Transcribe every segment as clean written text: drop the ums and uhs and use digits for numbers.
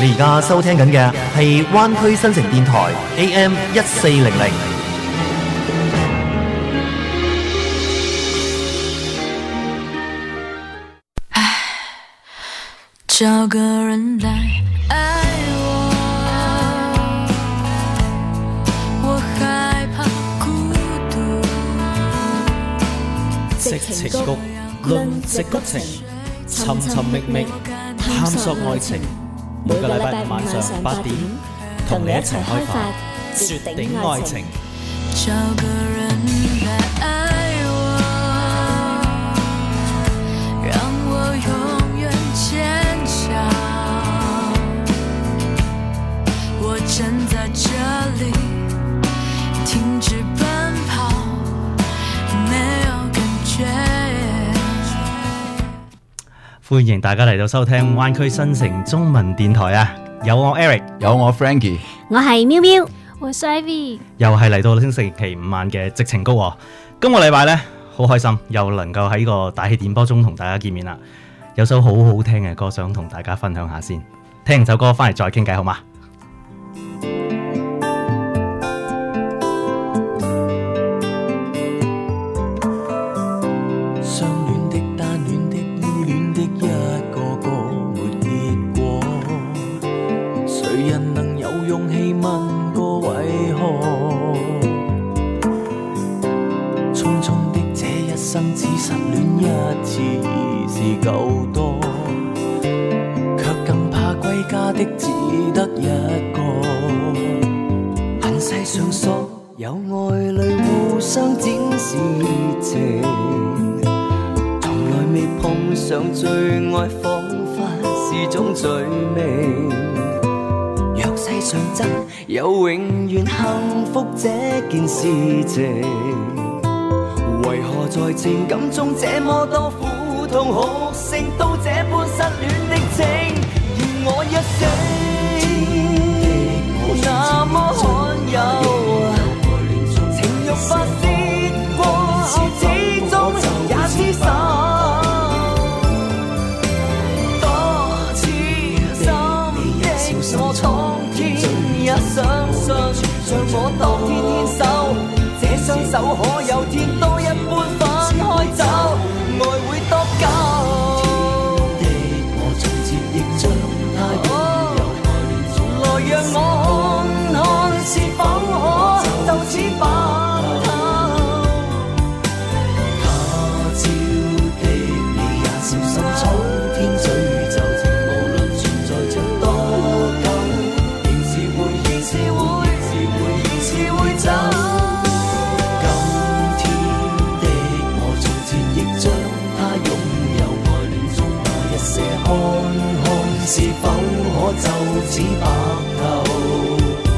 你而家收聽緊嘅係灣區新城電台 AM 1400。 找個人來愛我害怕孤獨。 矽情谷，論矽谷情，尋尋覓覓，探索愛情。每個禮拜晚上8點，同你一齊開發絕頂愛情。 找個人來愛我，讓我永遠堅強。我站在這裡，停止奔跑，沒有感覺。 歡迎大家嚟到收聽灣區新城中文電台啊！有我 Eric， 有我 Frankie， 我係喵喵， 我是 Ivy， 又係嚟到星期五晚嘅矽情谷喎。今個禮拜呢，好開心，又能夠喺個大氣電波中同大家見面啦。有首好好聽嘅歌想同大家分享下先，聽完首歌翻嚟再傾偈好嗎？ 有永遠幸福這件事情，為何在情感中這麼多苦痛哭聲，都這般失戀的情，而我一生那麼罕有，情欲發泄過後始終也廝守。相信像我當天牽手，這雙手可有天都一般分開走，愛會多久？我從前亦將它擁有，來讓我看看是否可就此白頭。他朝的你也小心闖天詛咒，情無論存在着多久。走，今天的我從前亦將它擁有，愛戀中那一些看看是否可就此白頭。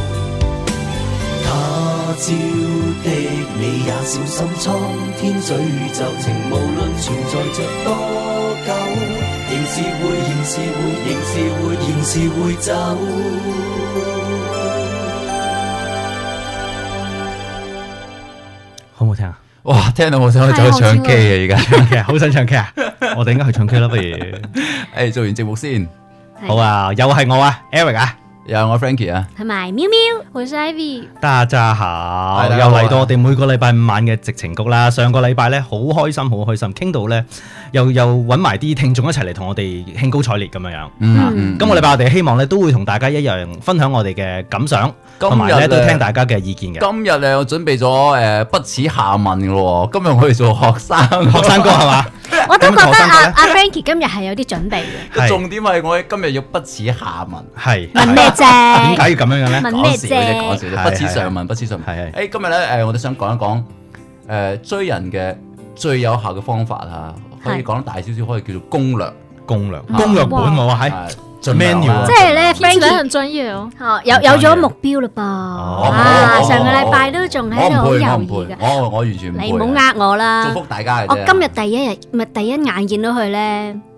他朝的你也小心蒼天詛咒，情無論存在着多久，仍是會，仍是會，仍是會，仍是會走。 好唔好聽啊？ 哇，聽到我想去走去唱 K 啊！而家好想唱 K 啊！我哋應該去唱 K 啦，不如誒做完節目先。 好啊，又係我啊 ，Eric 啊， 又係我 Frankie 啊， 同埋喵喵， 我是 Ivy。 大家好，又嚟到我哋每個禮拜五晚嘅矽情谷啦。上個禮拜咧好開心，好開心，傾到咧又揾埋啲聽眾一齊嚟同我哋興高采烈咁樣樣。今個禮拜我哋希望咧都會同大家一樣分享我哋嘅感想，同埋咧都聽大家嘅意見嘅。 今日咧我準備咗不恥下問嘅喎。今日我哋做學生哥係嘛？ 我都覺得阿 Frankie 今日係有啲準備嘅。 重點係我今日要不恥下問， 係問咩啫？ 點解要咁樣嘅咧？ 問咩啫？ 講笑啫，不恥上問，不恥上問。係今日咧我哋想講一講追人嘅最有效嘅方法嚇，可以講得大少少，可以叫做攻略本喎係。menu 即係咧 ，Frankie 很專業哦。 有咗目標嘞噃。上個禮拜都仲喺度好猶豫嘅。 我完全唔會。 你唔好呃我啦。 祝福大家嘅啫。 我今日第一眼見到佢咧，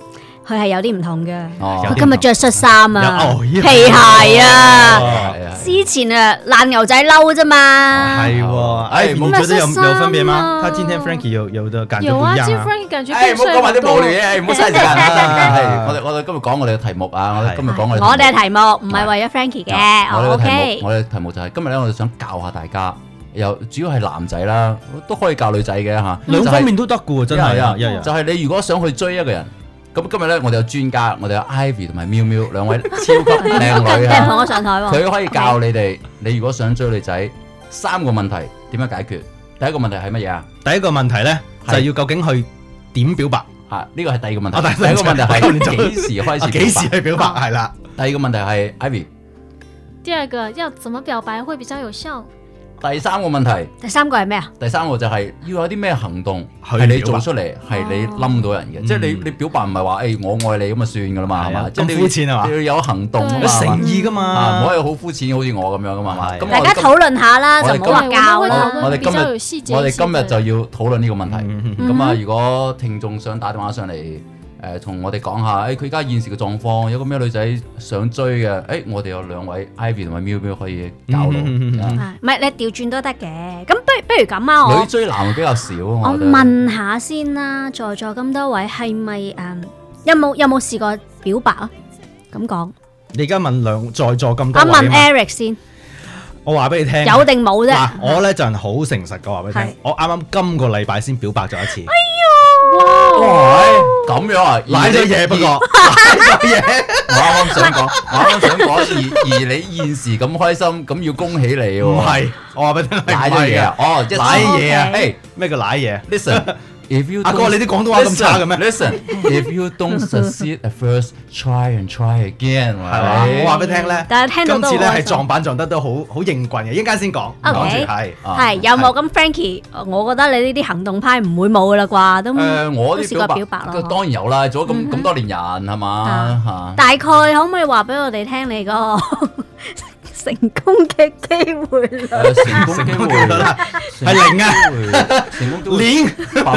佢係有啲唔同嘅。 哦佢今日着恤衫啊， 有皮鞋啊， 係啊之前啊爛牛仔褸啫嘛。 係喎，哎，你覺得有分別嗎？他今天 Frankie 有的感覺不一有啊，今天樣啊。 Frankie 感覺唔好變帥講埋啲無好多聊嘢，唔好嘥時間啦。我哋今日講我哋嘅題目啊，我哋今日講我哋嘅題目唔係為咗 Frankie 嘅我哋嘅題 ，OK 目，。我哋嘅題目就係今日咧，我哋想教下大家，又主要係男仔啦，都可以教女仔嘅嚇， 兩方面都得嘅喎，真係啊， 就係你如果想去追一個人，咁今日咧我哋有專家，我哋有 Ivy 同埋喵喵兩位超級靚女你同我啊， 上台喎。 佢可以教你哋，你如果想追女仔，3個問題點樣解決？第一個問題係乜嘢啊？ 第一個問題咧就係要究竟去點表白？ 嚇，呢個係第二個問題。 啊第一個問題係幾時開始？ 幾時去表白？係啦。 第二個問題係 Ivy。 第二個要怎麼表白會比較有效？ 第三個問題， 第三個係咩啊？ 第三個就係要有啲咩行動去係你表白做出嚟，係你冧到人嘅，即係你表白唔係話誒我愛你咁就算噶啦嘛，係嘛？即係咁膚淺係嘛你要有行動啊嘛， 有誠意㗎嘛啊唔可以好膚淺，好似我咁樣噶嘛，係嘛？咁大家討論下啦，就唔好話教我啦。 我哋今比較有細節日我哋今日就要討論呢個問題。 嗯咁啊，如果聽眾想打電話上嚟，同我哋講下，佢而家現時嘅狀況，有個咩女仔想追嘅，我哋有兩位 Ivy 同埋喵喵可以教路。啊唔係你調轉都得嘅。咁不如咁啊， 女追男會比較少， 我覺得。 問下先啦，在座咁多位係咪有冇試過表白啊？咁講， 你而家問在座咁多我問位啊嘛 Eric 先， 我話俾你聽， 有定冇啫？ 嗱，我咧就係好誠實嘅話俾你係聽，我啱啱今個禮拜先表白咗一次， 哇！咁樣啊， 賴咗嘢不過， 我啱啱想講，而你現時咁開心，咁要恭喜你喎。 唔係，我話俾你聽， 賴咗嘢啊！哦， 賴嘢啊！ ， 咩叫賴嘢？ Listen，if you 阿哥你啲廣東話咁差嘅咩 ？Listen，if you don't succeed at first, try and try again，係咪？ 我話俾你聽咧， 但係聽到都今次咧係好開心撞板撞得都好應棍嘅，一陣間先講，講 OK 住係。 係有冇咁 Frankie？我覺得你呢啲行動派唔會冇噶啦啩，都我都試過表白咯。 當然有啦，做咗咁多年人係嘛嚇。 大概可唔可以話俾我哋聽你嗰個成功嘅機會率？ 成功機會係零啊， 成功機會零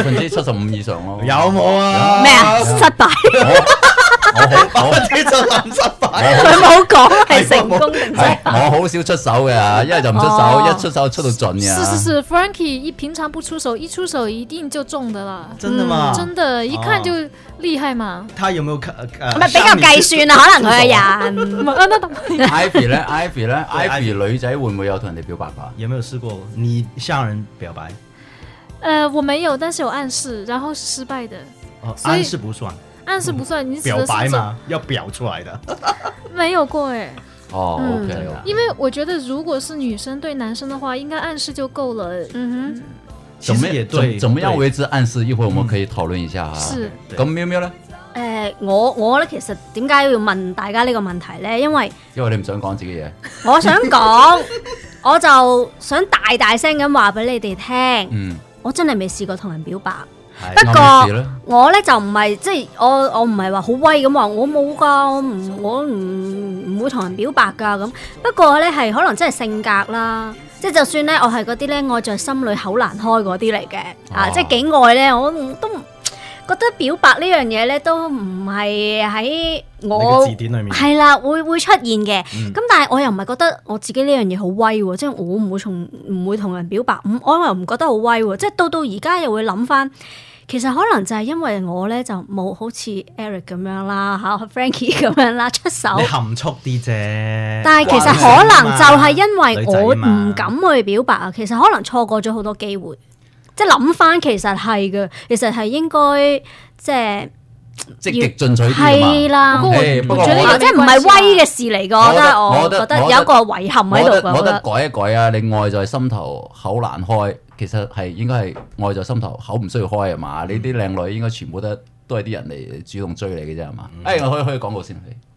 75%以上咯。 有冇啊？ 咩啊？失敗？ 我 75%失敗。 佢冇講係成功定失敗。 我好少出手嘅，一係就唔出手，一出手出到盡嘅。 是 ，Frankie 平常不出手，一出手一定就中的啦。 真的嗎？ 真的，一看就厲害嘛。 他有冇唔係比較計算啊？可能佢嘅人。 Ivy 咧，Ivy 女仔會唔會有同人哋表白㗎？ 有沒有試過你向人表白？ 我沒有，但是有暗示，然後是失敗的。 暗示不算。 暗示不算，你表白嘛，要表出來的。 沒有過哎。 哦，OK。 因為我覺得如果是女生對男生的話，應該暗示就夠了。 嗯哼。 其實也對。 怎麼樣為之暗示？一會我們可以討論一下。 是。 咁喵喵咧？ 我咧其實點解要問大家呢個問題咧？因為你唔想講自己嘢。 我想講，我就想大聲咁話俾你哋聽。我真係未試過同人表白。不過我咧就唔係即係我唔係話好威咁話，我冇噶，我唔會同人表白噶咁。不過咧係可能真係性格啦，即係就算咧我係嗰啲咧愛在心裏口難開嗰啲嚟嘅，即係幾愛咧，我都覺得表白呢樣嘢咧都唔係喺我字典裏面係啦，會出現嘅。咁但係我又唔係覺得我自己呢樣嘢好威喎，即係我唔會同人表白，我又唔覺得好威喎。即係到而家又會諗翻。其實可能就係因為我咧就冇好似 Eric 咁樣啦嚇，Frankie 咁樣啦出手， 你含蓄啲啫。 但係其實可能就係因為我唔敢去表白啊，其實可能錯過咗好多機會。即係諗翻其實係嘅，其實係應該即係積極進取啲係啦。 不過我即係唔係威嘅事嚟㗎，我覺得有一個遺憾喺度㗎。 我覺得改一改啊！你愛在心頭口難開。其實係應該係愛在心頭，口唔需要開係嘛？你啲靚女應該全部都係啲人嚟主動追你嘅啫係嘛？我可以廣告先。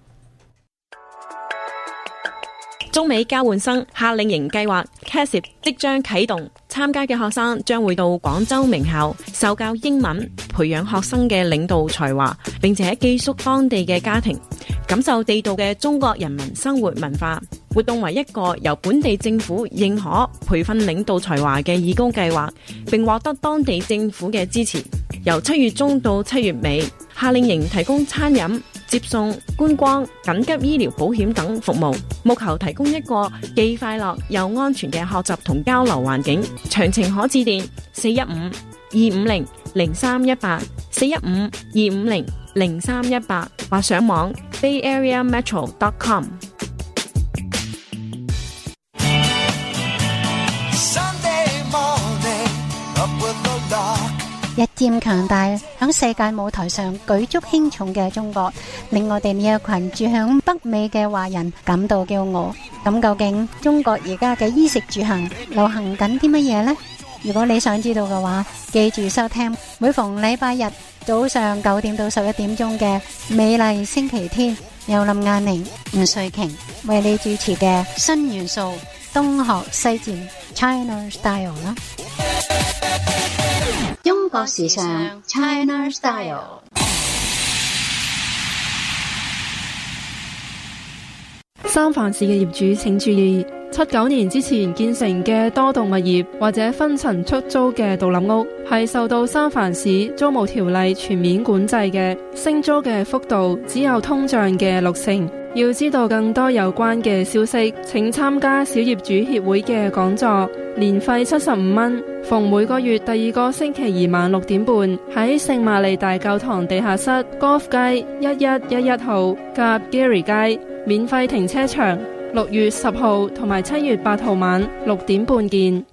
中美交換生夏令營計劃 CASIP 即將啟動，參加嘅學生將會到廣州名校受教英文，培養學生嘅領導才華，並且寄宿當地嘅家庭，感受地道嘅中國人民生活文化。活動為一個由本地政府認可培訓領導才華嘅義工計劃，並獲得當地政府嘅支持。由7月中到7月尾， 夏令營提供餐飲、接送、觀光、緊急醫療保險等服務，務求提供一個既快樂又安全嘅學習同交流環境。詳情可致電415-250-0318 415-250-0318或上網 bayareametro.com。 日漸強大，響世界舞台上舉足輕重嘅中國，令我哋呢一群住響北美嘅華人感到驕傲。咁究竟中國而家嘅衣食住行流行緊啲乜嘢呢？如果你想知道嘅話，記住收聽每逢禮拜日早上9點到11點鐘嘅美麗星期天，由林亞寧、吳瑞瓊為你主持嘅新元素東學西漸 China Style 啦。中國時尚 China Style。 三藩市嘅業主請注意，79年之前建成嘅多棟物業或者分層出租嘅獨立屋，係受到三藩市租務條例全面管制嘅，升租嘅幅度只有通脹嘅60%。要知道更多有關嘅消息，請參加小業主協會嘅講座，年費75蚊，逢每個月第2個星期二晚6點半喺聖瑪利大教堂地下室 Golf 街1111號及 Gary 街，免費停車場。6月10號同埋7月8號晚6點半見。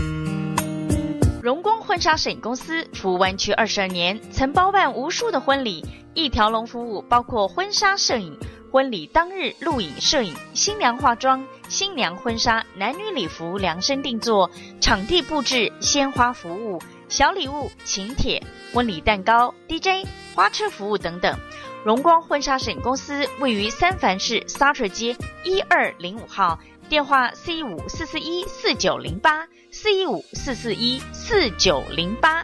榮光婚紗攝影公司服務灣區22年，曾包辦無數的婚禮，一條龍服務包括婚紗攝影、婚禮當日錄影攝影、新娘化妝、新娘婚紗、男女禮服量身定做、場地佈置、鮮花服務、小禮物、請帖、婚禮蛋糕、DJ、花車服務等等。榮光婚紗攝影公司位於三藩市沙ထွက်街1205號，電話415-441-4908 415-441-4908。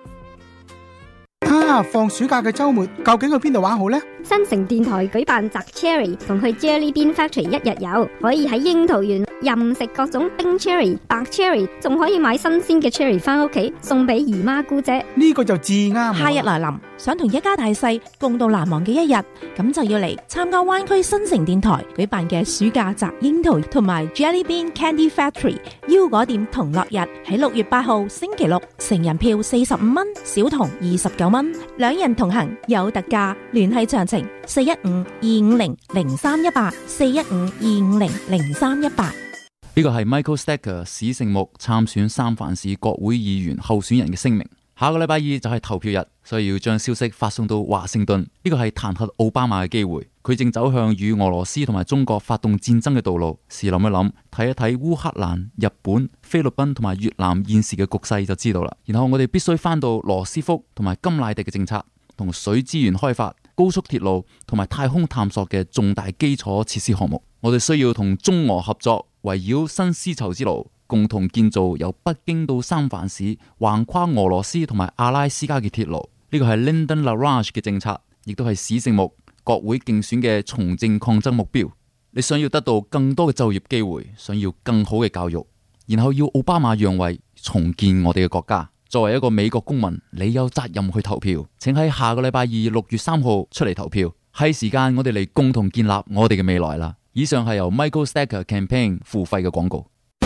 放暑假嘅週末究竟去邊度玩好呢？ 新城電台舉辦摘 Cherry 同去 Jelly Bean Factory 1日遊，可以喺櫻桃園任食各種冰 Cherry、白 Cherry， 仲可以買新鮮嘅 Cherry 翻屋企送俾姨媽姑姐。 呢個就至啱。 夏日來臨，想同一家大細共度難忘嘅一日，咁就要嚟參加灣區新城電台舉辦嘅暑假摘櫻桃同埋 Jelly Bean Candy Factory 腰果店同樂日，喺6月8號星期六，成人票45蚊，小童29蚊，2人同行有特價。聯繫詳情415-250-0318 415-250-0318。 呢個係 Michael Stecker 史勝木參選三藩市國會議員候選人嘅聲明。下個禮拜2就係投票日，所以要將消息發送到華盛頓。呢個係彈劾奧巴馬嘅機會，佢正走向與俄羅斯同埋中國發動戰爭嘅道路。試諗一諗，睇一睇烏克蘭、日本、菲律賓同埋越南現時嘅局勢就知道啦。然後我哋必須翻到羅斯福同埋甘迺迪嘅政策，同水資源開發、高速鐵路同埋太空探索嘅重大基礎設施項目。我哋需要同中俄合作，圍繞新絲綢之路，共同建造由北京到三藩市橫跨俄羅斯同埋阿拉斯加嘅鐵路。呢個係 Lyndon LaRouche 嘅政策，亦都係史勝木國會競選嘅從政抗爭目標。你想要得到更多嘅就業機會，想要更好嘅教育，然後要奧巴馬讓位，重建我哋嘅國家。作為一個美國公民，你有責任去投票。請喺下個禮拜2 6月3號出嚟投票，係時間我哋嚟共同建立我哋嘅未來啦。以上係由 Michael Stecker Campaign 付費嘅廣告。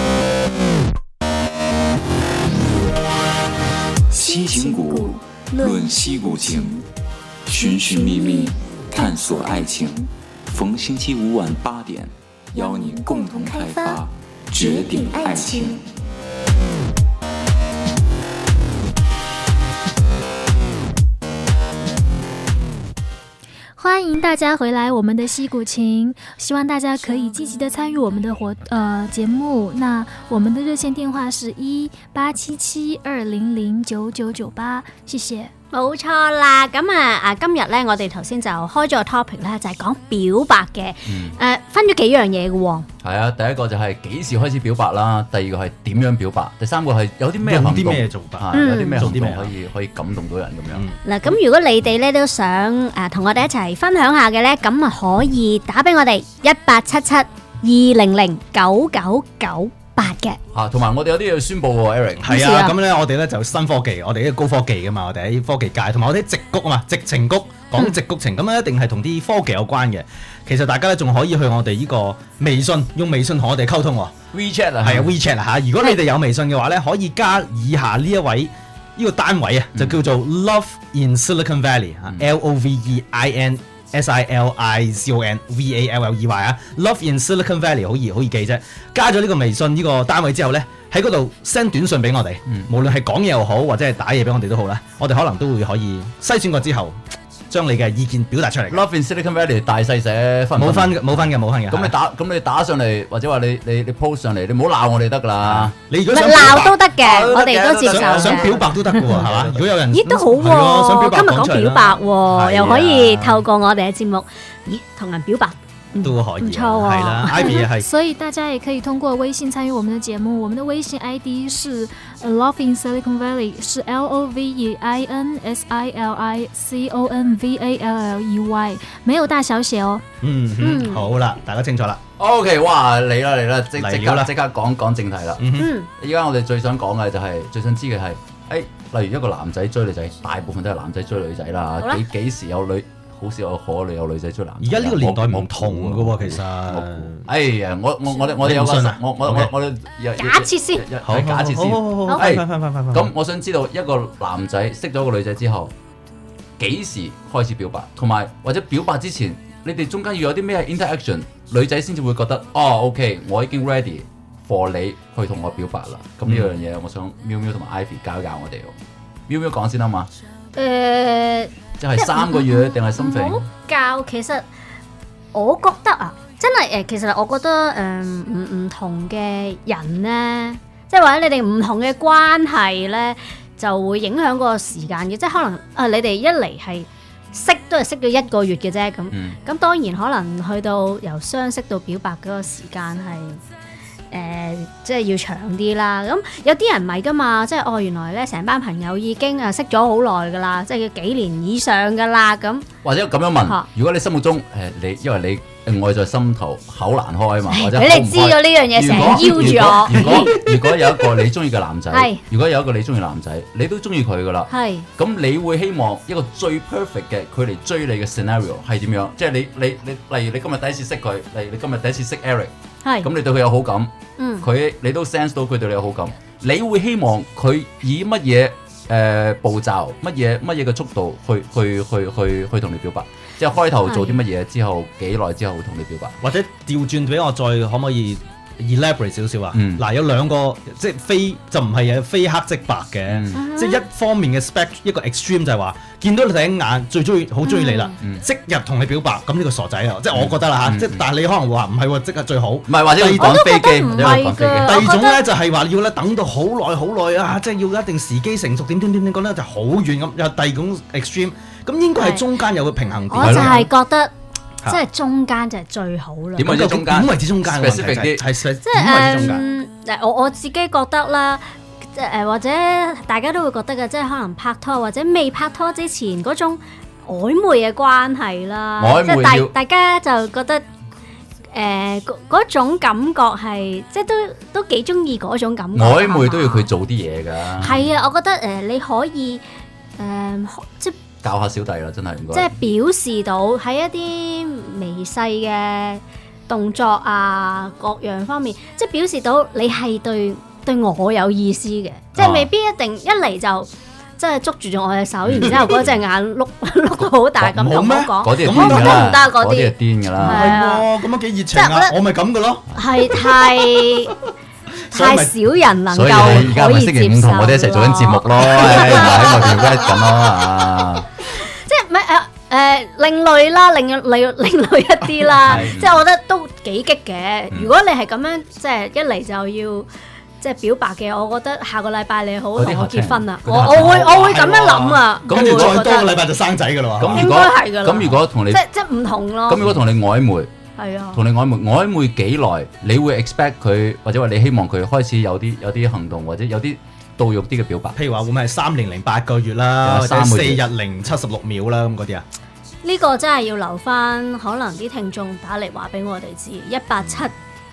西情谷，論西谷情，尋尋覓覓，探索愛情。逢星期5晚8點，邀你共同開發，決定愛情。 歡迎大家回來我們的西谷情，希望大家可以積極的參與我們的節目。那我們的熱線電話是18772009998，謝謝。 冇錯啦，咁今日咧，我哋頭先就開咗個 topic 咧，就係講表白嘅，分咗幾樣嘢嘅喎。 係啊，第一個就係幾時開始表白啦，第二個係點樣表白，第三個係有啲咩行動，有啲咩做法，有啲咩行動可以感動到人咁樣。 嗱，咁如果你哋咧都想同我哋一齊分享下嘅咧，咁啊可以打俾我哋18772009998嘅。 嘅。 同埋我哋有啲嘢要宣佈喎 ，Eric。 係啊，咁咧我哋咧就新科技，我哋呢個高科技噶嘛，我哋喺科技界，同埋我哋矽谷啊嘛，矽情谷講矽谷情，咁咧一定係同啲科技有關嘅。其實大家咧仲可以去我哋呢個微信，用微信同我哋溝通喎。 WeChat 啊， 係啊 WeChat 嚇。如果你哋有微信嘅話咧，可以加以下呢一位呢個單位啊，就叫做 Love in Silicon Valley 啊，LOVEIN。SILICONVALLEY 啊 ，Love in Silicon Valley 好易記啫。加咗呢個微信呢個單位之後咧，喺嗰度 send 短信俾我哋，無論係講嘢又好，或者係打嘢俾我哋都好啦，我哋可能都會可以篩選過之後，將你嘅意見表達出嚟。 Love in Silicon Valley 大細寫冇分嘅。 咁你打上嚟，或者話你 post 上嚟，你唔好鬧我哋得㗎啦。 你如果想鬧都得嘅，我哋都接受嘅。 想表白都得嘅喎，係嘛？如果有人咦都好喎，今日講表白喎，又可以透過我哋嘅節目，咦同人表白。 都可以， 唔錯喎。 係啦 ，Ivy 也係。 所以大家也可以通過微信參與我們的節目，我們的微信 ID 是 Love in Silicon Valley， 是 LOVEIN SILICONVALLEY， 沒有大小寫哦。 好啦，大家清楚啦。 OK， 哇，嚟啦，即刻講正題啦。依家我哋最想講嘅就係最想知嘅係，例如一個男仔追女仔，大部分都係男仔追女仔啦。幾時有女？好少有可能有女仔追男仔。 而家呢個年代唔同嘅喎，其實。 哎呀，我哋有個我哋假設先， 假設先。 好。 咁我想知道一個男仔識咗個女仔之後，幾時開始表白？同埋或者表白之前，你哋中間要有啲咩 interaction， 女仔先至會覺得OK， 我已經 ready for 你去同我表白啦。咁呢樣嘢，我想喵喵同埋 Ivy 教我哋喎。喵喵講先啊嘛。即係3個月定係something？ 唔好教，其實我覺得啊，真係其實我覺得唔同嘅人咧，即係或者你哋唔同嘅關係咧，就會影響個時間嘅。即係可能你哋一嚟係都係識咗1個月嘅啫，咁當然可能去到由相識到表白嗰個時間係。即係要長啲啦，咁有啲人唔係噶嘛，即係原來咧成班朋友已經識咗好耐噶啦，即係幾年以上噶啦咁。或者咁樣問，如果你心目中因為你愛在心頭口難開嘛，或者俾你知咗呢樣嘢成日邀住我。如果有一個你中意嘅男仔，如果有一個你中意男仔，你都中意佢噶啦，咁你會希望一個最 perfect 嘅佢嚟追你嘅 scenario 係點樣？即係你例如你今日第一次識佢，例如你今日第一次識 Eric。咁你對佢有好感，你都 sense 到佢對你有好感，你會希望佢以乜嘢步驟、乜嘢嘅速度去同你表白？即係開頭做啲乜嘢之後，幾耐之後會同你表白？或者調轉俾我再可唔可以 elaborate 少少啊？嗱，有兩個即係就唔係非黑即白嘅，即係一方面嘅 spec 一個 extreme 就係話見到你第一眼好中意你啦，即日同你表白，咁呢個傻仔啊！即係我覺得啦嚇，即係但係你可能會話唔係喎，即刻最好，唔係或者要趕飛機，第二種咧就係話要咧等到好耐啊，即係要一定時機成熟點講咧就好遠咁，有第二種 extreme， 咁應該係中間有個平衡點。我就係覺得。即係中間就係最好啦。點為之中間？點為之中間？即係我自己覺得啦，或者大家都會覺得嘅，即係可能拍拖或者未拍拖之前嗰種曖昧嘅關係啦。即係大家就覺得嗰種感覺係即係都幾中意嗰種感覺。曖昧都要佢做啲嘢㗎。係啊，我覺得你可以即教下小弟啦，真係唔該。即係表示到喺一啲微細嘅動作啊，各樣方面，即係表示到你係對我有意思嘅，即係未必一定一嚟就即係捉住咗我隻手，然之後嗰隻眼碌到好大咁同我講，嗰啲係癲㗎啦，嗰啲係癲㗎啦，係啊，咁樣幾熱情啊，我咪咁㗎咯，係太少人能夠可以接受。所以而家咪星期五同我哋一齊做緊節目咯，喺我條 red 咁咯啊！另類啦，另類一啲啦，即係我覺得都幾激嘅。如果你係咁樣，即係一嚟就要即係表白嘅，我覺得下個禮拜你好同我結婚啦。我會咁樣諗啊。咁要再多個禮拜就生仔噶啦喎。應該係噶啦。咁如果同你即係唔同咯。咁如果同你曖昧，係啊，同你曖昧幾耐，你會 expect 佢或者話你希望佢開始有啲行動或者有啲到肉啲嘅表白？譬如話會唔會係3年零8個月啦，或者4日零76秒啦咁嗰啲啊？呢個真係要留翻，可能啲聽眾打嚟話俾我哋知，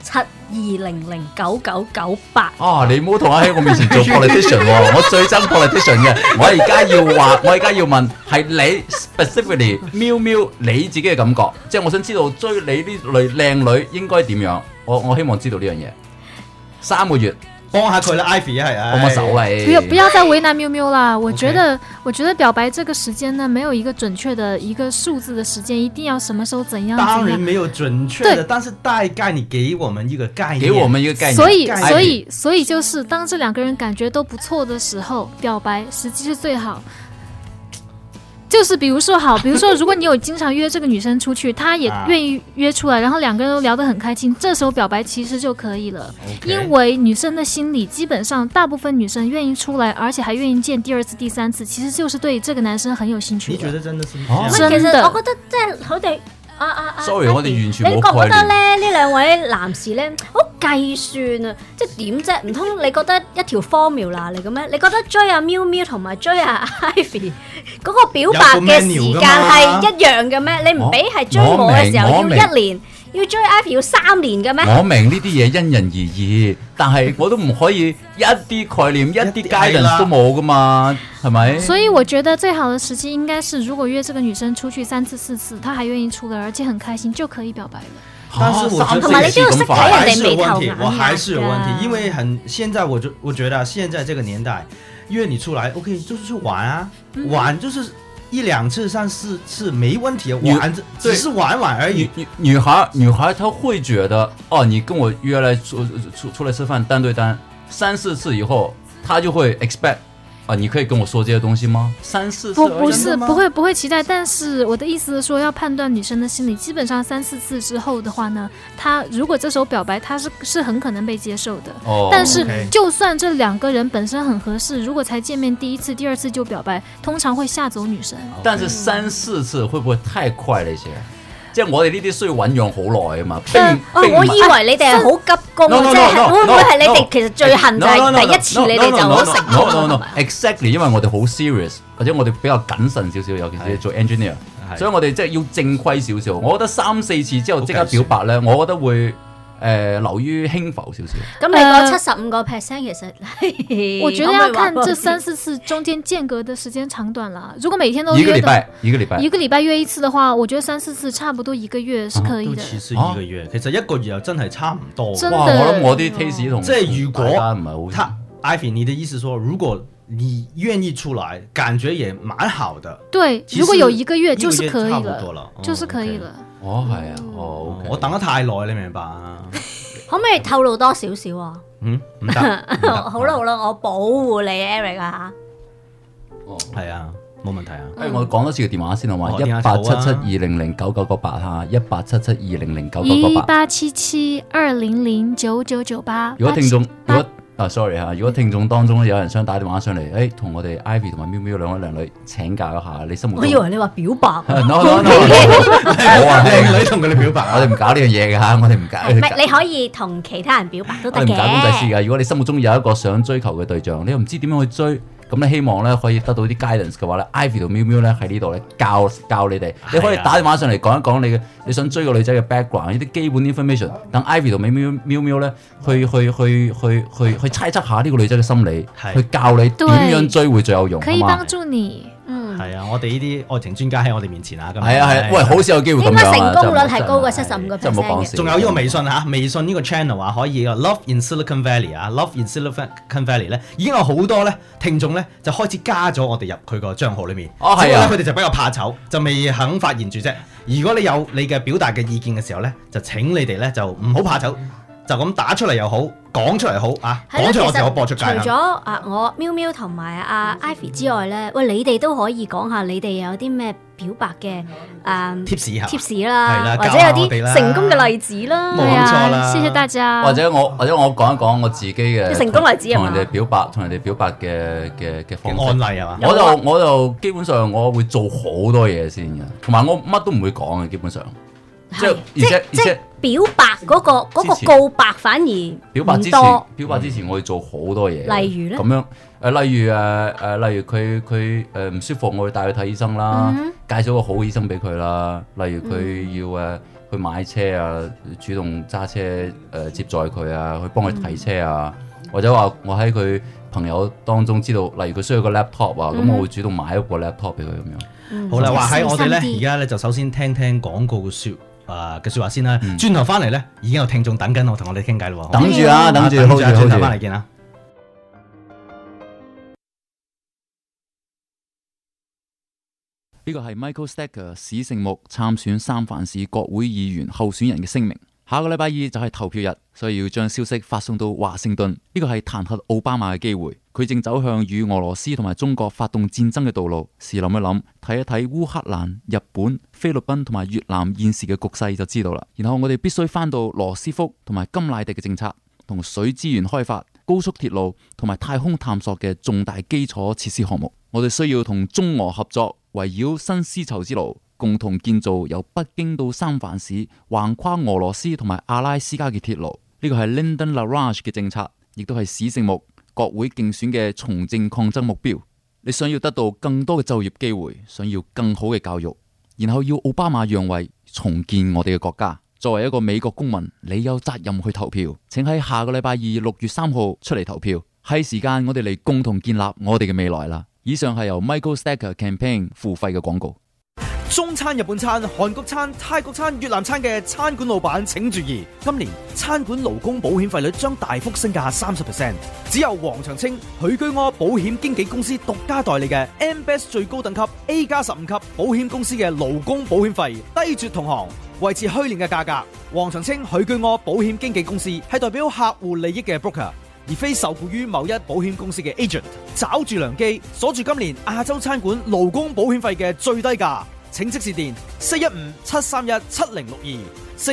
0720099998。 啊！你唔好同我喺我面前做 politician 喎，我最憎 politician 嘅。我而家要問係你 specifically 喵喵你自己嘅感覺，即係我想知道追你呢類靚女應該點樣？我希望知道呢樣嘢。3個月。 幫下佢啦 ，Ivy 係幫我手嚟。 不要再為難喵喵啦！我覺得表白這個時間呢，沒有一個準確的一個數字的時間，一定要什麼時候怎樣。 當然沒有準確的，但是大概你給我們一個概念。 所以就是當這兩個人感覺都不錯的時候，表白時機是最好。就是比如說如果你有經常約這個女生出去，她也願意約出來，然後兩個人都聊得很開心，這時候表白其實就可以了。因為女生的心理基本上大部分女生願意出來，而且還願意見第二次、第三次，其實就是對這個男生很有興趣。 你覺得真的是？ 其實我覺得即係佢哋。 sorry， 我哋完全冇概念。 你覺唔覺得咧？呢兩位男士咧好計算啊！即係點啫？唔通你覺得一條 formula 嚟嘅咩？你覺得追阿喵喵同埋追阿 Ivy 嗰個表白嘅時間係一樣嘅咩？你唔俾係追我嘅時候要1年，要追 Ivy 要3年嘅咩？ 我明呢啲嘢因人而異，但係我都唔可以一啲概念、一啲 guidance 都冇噶嘛，係咪？ 所以我覺得最好的時機應該是，如果約這個女生出去3次4次，她還願意出來，而且很開心，就可以表白了。 但是我覺得同埋你都要識睇人哋眉頭眼額。 我還是有問題，因為現在我覺得現在這個年代約你出來 ，OK 就是去玩啊，玩就是1、2次、3、4次沒問題，玩只是玩而已。 女孩她會覺得哦，你跟我約來出來吃飯單對單3、4次以後，她就會 expect。你可以跟我說這些東西嗎？3、4次不是不會期待，但是我的意思是說，要判斷女生的心理，基本上3、4次之後的話呢，她如果這時候表白，她是很可能被接受的。但是就算這兩個人本身很合適，如果才見面第1次、第2次就表白，通常會嚇走女生。 但是3、4次會不會太快了一些？即係我哋呢啲需要醖釀好耐啊嘛。 我以為你哋係好急功，即係會唔會係你哋其實最恨就係第一次你哋就好成功 ？Exactly， 因為我哋好 serious， 或者我哋比較謹慎少少，尤其是做 engineer， 所以我哋即係要正規少少。我覺得3、4次之後即刻表白咧，我覺得會流於輕浮少少。 咁你個75%其實我覺得要看這3、4次中間間隔的時間長短啦。如果每天都約一個禮拜約1次的話，我覺得3、4次差不多1個月是可以的。 其實1個月，其實1個月又真係差唔多。 真的， 我諗我啲 taste 同即係如果Ivy， 你的意思說，如果你願意出來，感覺也蠻好的。 對，如果有1個月就是可以了，就是可以了。 哦，係啊， 我等得太耐，你明白啊？ 可唔可以透露多少少啊？ 唔得。 好啦，我保護你 Eric 啊嚇。係啊，冇問題啊。 我講多次個電話先好嘛？187720099988嚇，187720099988。 187720099998。 如果聽眾sorry 嚇，如果聽眾當中有人想打電話上嚟，同我哋 Ivy 同埋喵喵兩位靚女請教一下，你心目中？ 我以為你話表白。 我話靚女同佢哋表白，我哋唔搞呢樣嘢㗎嚇，我哋唔搞。 唔係，你可以同其他人表白都得嘅。 我哋唔搞公仔書㗎。如果你心目中有一個想追求嘅對象，你又唔知點樣去追。咁你希望咧可以得到啲 guidance 嘅話咧 ，Ivy 同喵喵咧喺呢度咧教你哋，你可以打電話上嚟講一講你想追個女仔嘅 background， 呢啲基本 information， 等 Ivy 同喵喵咧去猜測下呢個女仔嘅心理，去教你點樣追會最有用， 可以幫助你。 係啊，我哋呢啲愛情專家喺我哋面前啊， 係啊，喂，好少有機會咁樣。 應該成功率係高過75%嘅。 仲有呢個微信嚇，微信呢個 channel 啊，可以 Love in Silicon Valley 啊 ，Love in Silicon Valley 咧，已經有好多咧聽眾咧就開始加咗我哋入佢個帳號裏面。哦，係啊，佢哋就比較怕醜，就未肯發言住啫。如果你有你嘅表達嘅意見嘅時候咧，就請你哋咧就唔好怕醜。就咁打出嚟又好，講出嚟好啊！講出嚟我哋我播出街。 除咗我喵喵同埋阿 Ivy 之外咧，喂，你哋都可以講下你哋有啲咩表白嘅tips 啦，或者有啲成功嘅例子啦。 冇錯啦， 謝謝大家。 或者我講一講我自己嘅成功例子同人哋表白嘅方式案例係嘛？ 我就基本上我會做好多嘢先嘅，同埋我乜都唔會講嘅，基本上。即係而且表白嗰個告白反而表白之前，我要做好多嘢。 例如咧， 咁樣例如佢唔舒服，我會帶佢睇醫生啦，介紹個好醫生俾佢啦。例如佢要去買車啊，主動揸車接載佢啊，去幫佢睇車啊，或者話我喺佢朋友當中知道，例如佢需要個 laptop 啊，咁我會主動買一個 laptop 俾佢咁樣。 好啦，話喺我哋咧，而家咧就首先聽廣告嘅説話先啦。轉頭翻嚟咧，已經有聽眾等緊我同我哋傾偈咯喎。 等住啊，等住，轉頭翻嚟見啦。呢個係 Michael Stecker 史勝木參選三藩市國會議員候選人嘅聲明。下個禮拜二就係投票日，所以要將消息發送到華盛頓。呢個係彈劾奧巴馬嘅機會，佢正走向與俄羅斯同埋中國發動戰爭嘅道路。試諗一諗，睇一睇烏克蘭、日本、菲律賓同埋越南現時嘅局勢就知道啦。然後我哋必須翻到羅斯福同埋甘迺迪嘅政策，同水資源開發、高速鐵路同埋太空探索嘅重大基礎設施項目。我哋需要同中俄合作，圍繞新絲綢之路，共同建造由北京到三藩市橫跨俄羅斯同埋阿拉斯加嘅鐵路。呢個係 Lyndon LaRouche 嘅政策，亦都係史勝木國會競選嘅從政抗爭目標。你想要得到更多嘅就業機會，想要更好嘅教育，然後要奧巴馬讓位，重建我哋嘅國家。作為一個美國公民，你有責任去投票。請喺下個禮拜二6月3號出嚟投票，係時間我哋嚟共同建立我哋嘅未來啦。以上係由 Michael Stecker Campaign 付費嘅廣告。 中餐、日本餐、韓國餐、泰國餐、越南餐嘅餐館老闆請注意，今年餐館勞工保險費率將大幅升價30%，只有黃長青、許居柯保險經紀公司獨家代理嘅 MBEST 最高等級 A+15級保險公司嘅勞工保險費低絕同行，維持去年嘅價格。黃長青、許居柯保險經紀公司係代表客戶利益嘅 broker，而非受雇於某一保險公司嘅 agent。找住良機，鎖住今年亞洲餐館勞工保險費嘅最低價，請即時電415-731-7062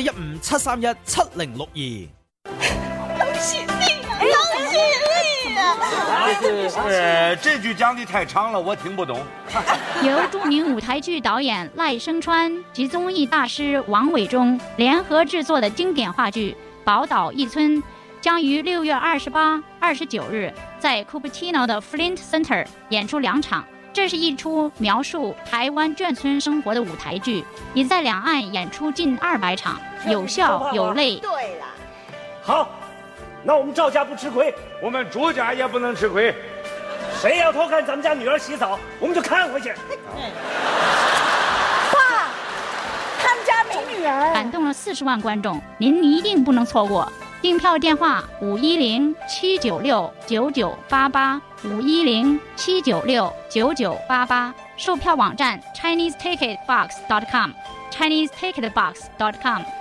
415-731-7062。 恭喜你，恭喜你啊！ 这句讲的太长了，我听不懂。 由著名舞台剧导演赖声川及综艺大师王伟忠联合制作的经典话剧《宝岛一村》将于6月28、29日在 Cupertino 的 Flint Center 演出2场。这是一出描述台湾眷村生活的舞台剧，已在两岸演出近200场，有笑有泪。 对了，好，那我们赵家不吃亏，我们朱家也不能吃亏。谁要偷看咱们家女儿洗澡，我们就看回去。 爸，他们家没女儿，感动了40万观众，您一定不能错过。订票电话510-796-9988 510-796-9988，售票网站 ChineseTicketBox.com ChineseTicketBox.com。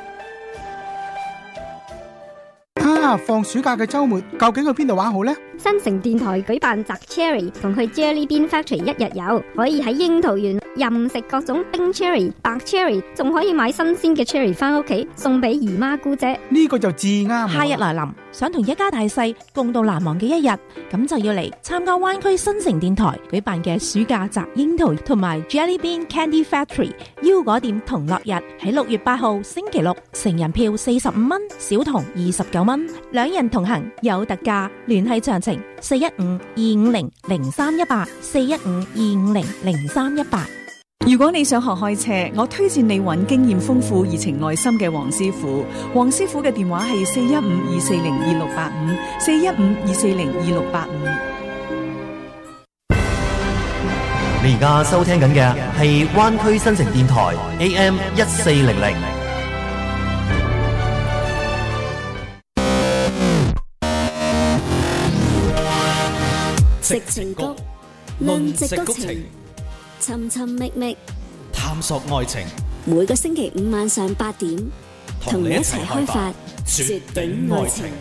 放暑假嘅週末究竟去邊度玩好呢？ 新城電台舉辦摘 Cherry 同去 Jelly Bean Factory 1日遊，可以喺櫻桃園任食各種冰 Cherry、白 Cherry， 仲可以買新鮮嘅 Cherry 翻屋企送俾姨媽姑姐。 呢個就至啱。 夏日來臨，想同一家大細共度難忘嘅一日，咁就要嚟參加灣區新城電台舉辦嘅暑假摘櫻桃同埋 Jelly Bean Candy Factory 腰果店同樂日，喺6月8號星期六，成人票45蚊，小童29蚊，2人同行有特價，聯繫詳情415-250-0318 415-250-0318。 如果你想學開車，我推薦你揾經驗豐富、熱情愛心嘅黃師傅。黃師傅嘅電話係415-240-2685 415-240-2685。 你而家收聽緊嘅係灣區新城電台 AM 1400。 矽情谷，論矽谷情，尋尋覓覓， 探索愛情。 每個星期5晚上8點，同你一齊開發絕頂愛情。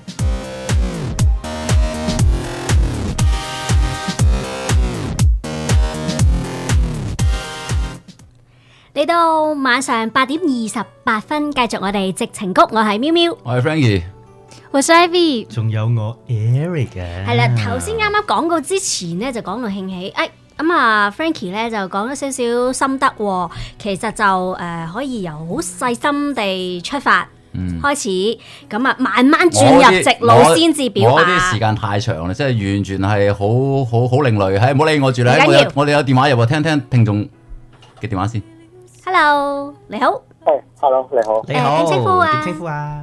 嚟到晚上8點28分，繼續我哋矽情谷，我係喵喵， 我係 Frankie。 我是 Ivy， 仲有我 Eric 嘅。 係啦，頭先啱啱廣告之前咧就講到興起，咁啊 Frankie 咧就講咗少少心得喎。其實就可以由好細心地出發， 開始，咁啊慢慢轉入直路先至表白。 我啲時間太長啦，即係完全係好另類，係唔好理我住啦。我哋有電話入喎，聽聽聽眾嘅電話先。 Hello， 你好。 Hello， 你好。 你好。 點稱呼啊？ 點稱呼啊？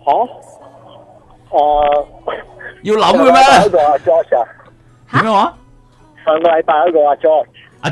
要諗嘅咩？ 嗰個阿 George 啊？ 點樣話？ 上個禮拜嗰個阿 George。 阿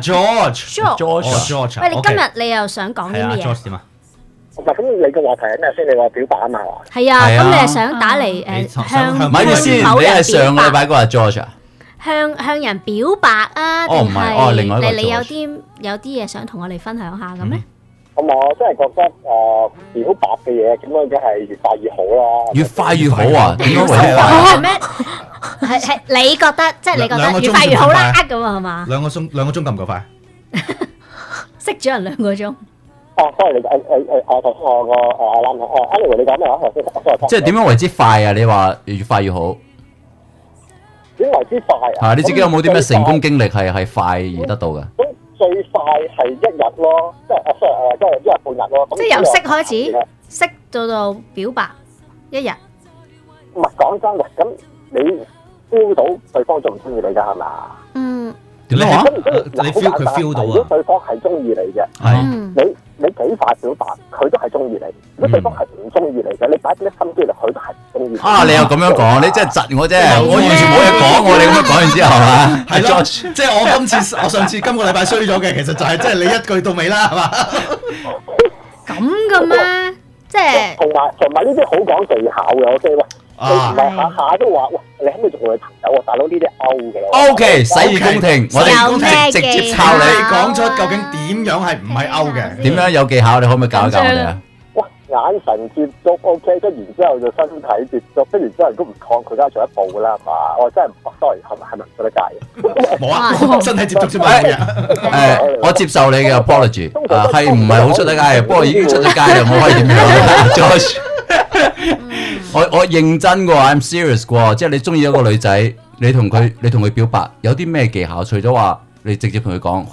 George。 喂，你今日你又想講啲乜嘢？ 點啊？ 唔係，咁你個話題係咩先？你話表白啊嘛？ 係啊，咁你係想打嚟向咪住先，你係上個禮拜嗰個阿 George 啊？ 向人表白啊？ 唔係，另外一個 George。 你有啲嘢想同我哋分享下咁咧？ 咁我真係覺得表白嘅嘢咁樣梗係越快越好啦。 越快越好啊？點解會係咩？係你覺得，即係你覺得越快越好啦咁啊？係嘛？ 兩個鐘夠唔夠快？ 識咗人2個鐘。 sorry，頭先我個阿男anyway 你講咩話？ 即係點樣為之快啊？你話越快越好。 點為之快啊？ 你自己有冇啲咩成功經歷係快而得到嘅？ 咁最快係1日咯，即係1日半日咯。 即係由識開始，識到表白1日。 唔係講真嘅，咁你 feel 到對方中唔中意你㗎係嘛？ 嗯。 點樣話？你 feel 佢 feel 到啊？ 如果對方係中意你嘅，你幾快表白，佢都係中意你。如果對方係唔中意你嘅，你擺啲心機落，佢都係唔中意你。 你又咁樣講，你真係窒我啫！我完全冇嘢講喎，你咁樣講完之後係嘛？ 係咯，即係我上次今個禮拜衰咗嘅，其實就係即係你一句到尾啦，係嘛？ 咁嘅咩？即係同埋呢啲好講技巧嘅，我知喂。唔係下都話，喂，你可唔可以做我嘅朋友啊？大佬呢啲勾嘅咯。 OK，洗耳恭聽，我哋直接抄你講出究竟點樣係唔係勾嘅？ 點樣有技巧？你可唔可以教一教我哋啊？ 喂，眼神接觸 OK，跟然之後就身體接觸，跟然之後都唔抗拒加做一步啦，係嘛？我真係唔 sorry，係咪唔得界？ 冇啊，身體接觸先嘛。 我接受你嘅 apology，係唔係好出得街嘅？不過已經出咗街啦，我可以點樣？我認真嘅喎 ，I'm serious 嘅喎，即係你中意一個女仔，你同佢表白，有啲咩技巧？除咗話你直接同佢講，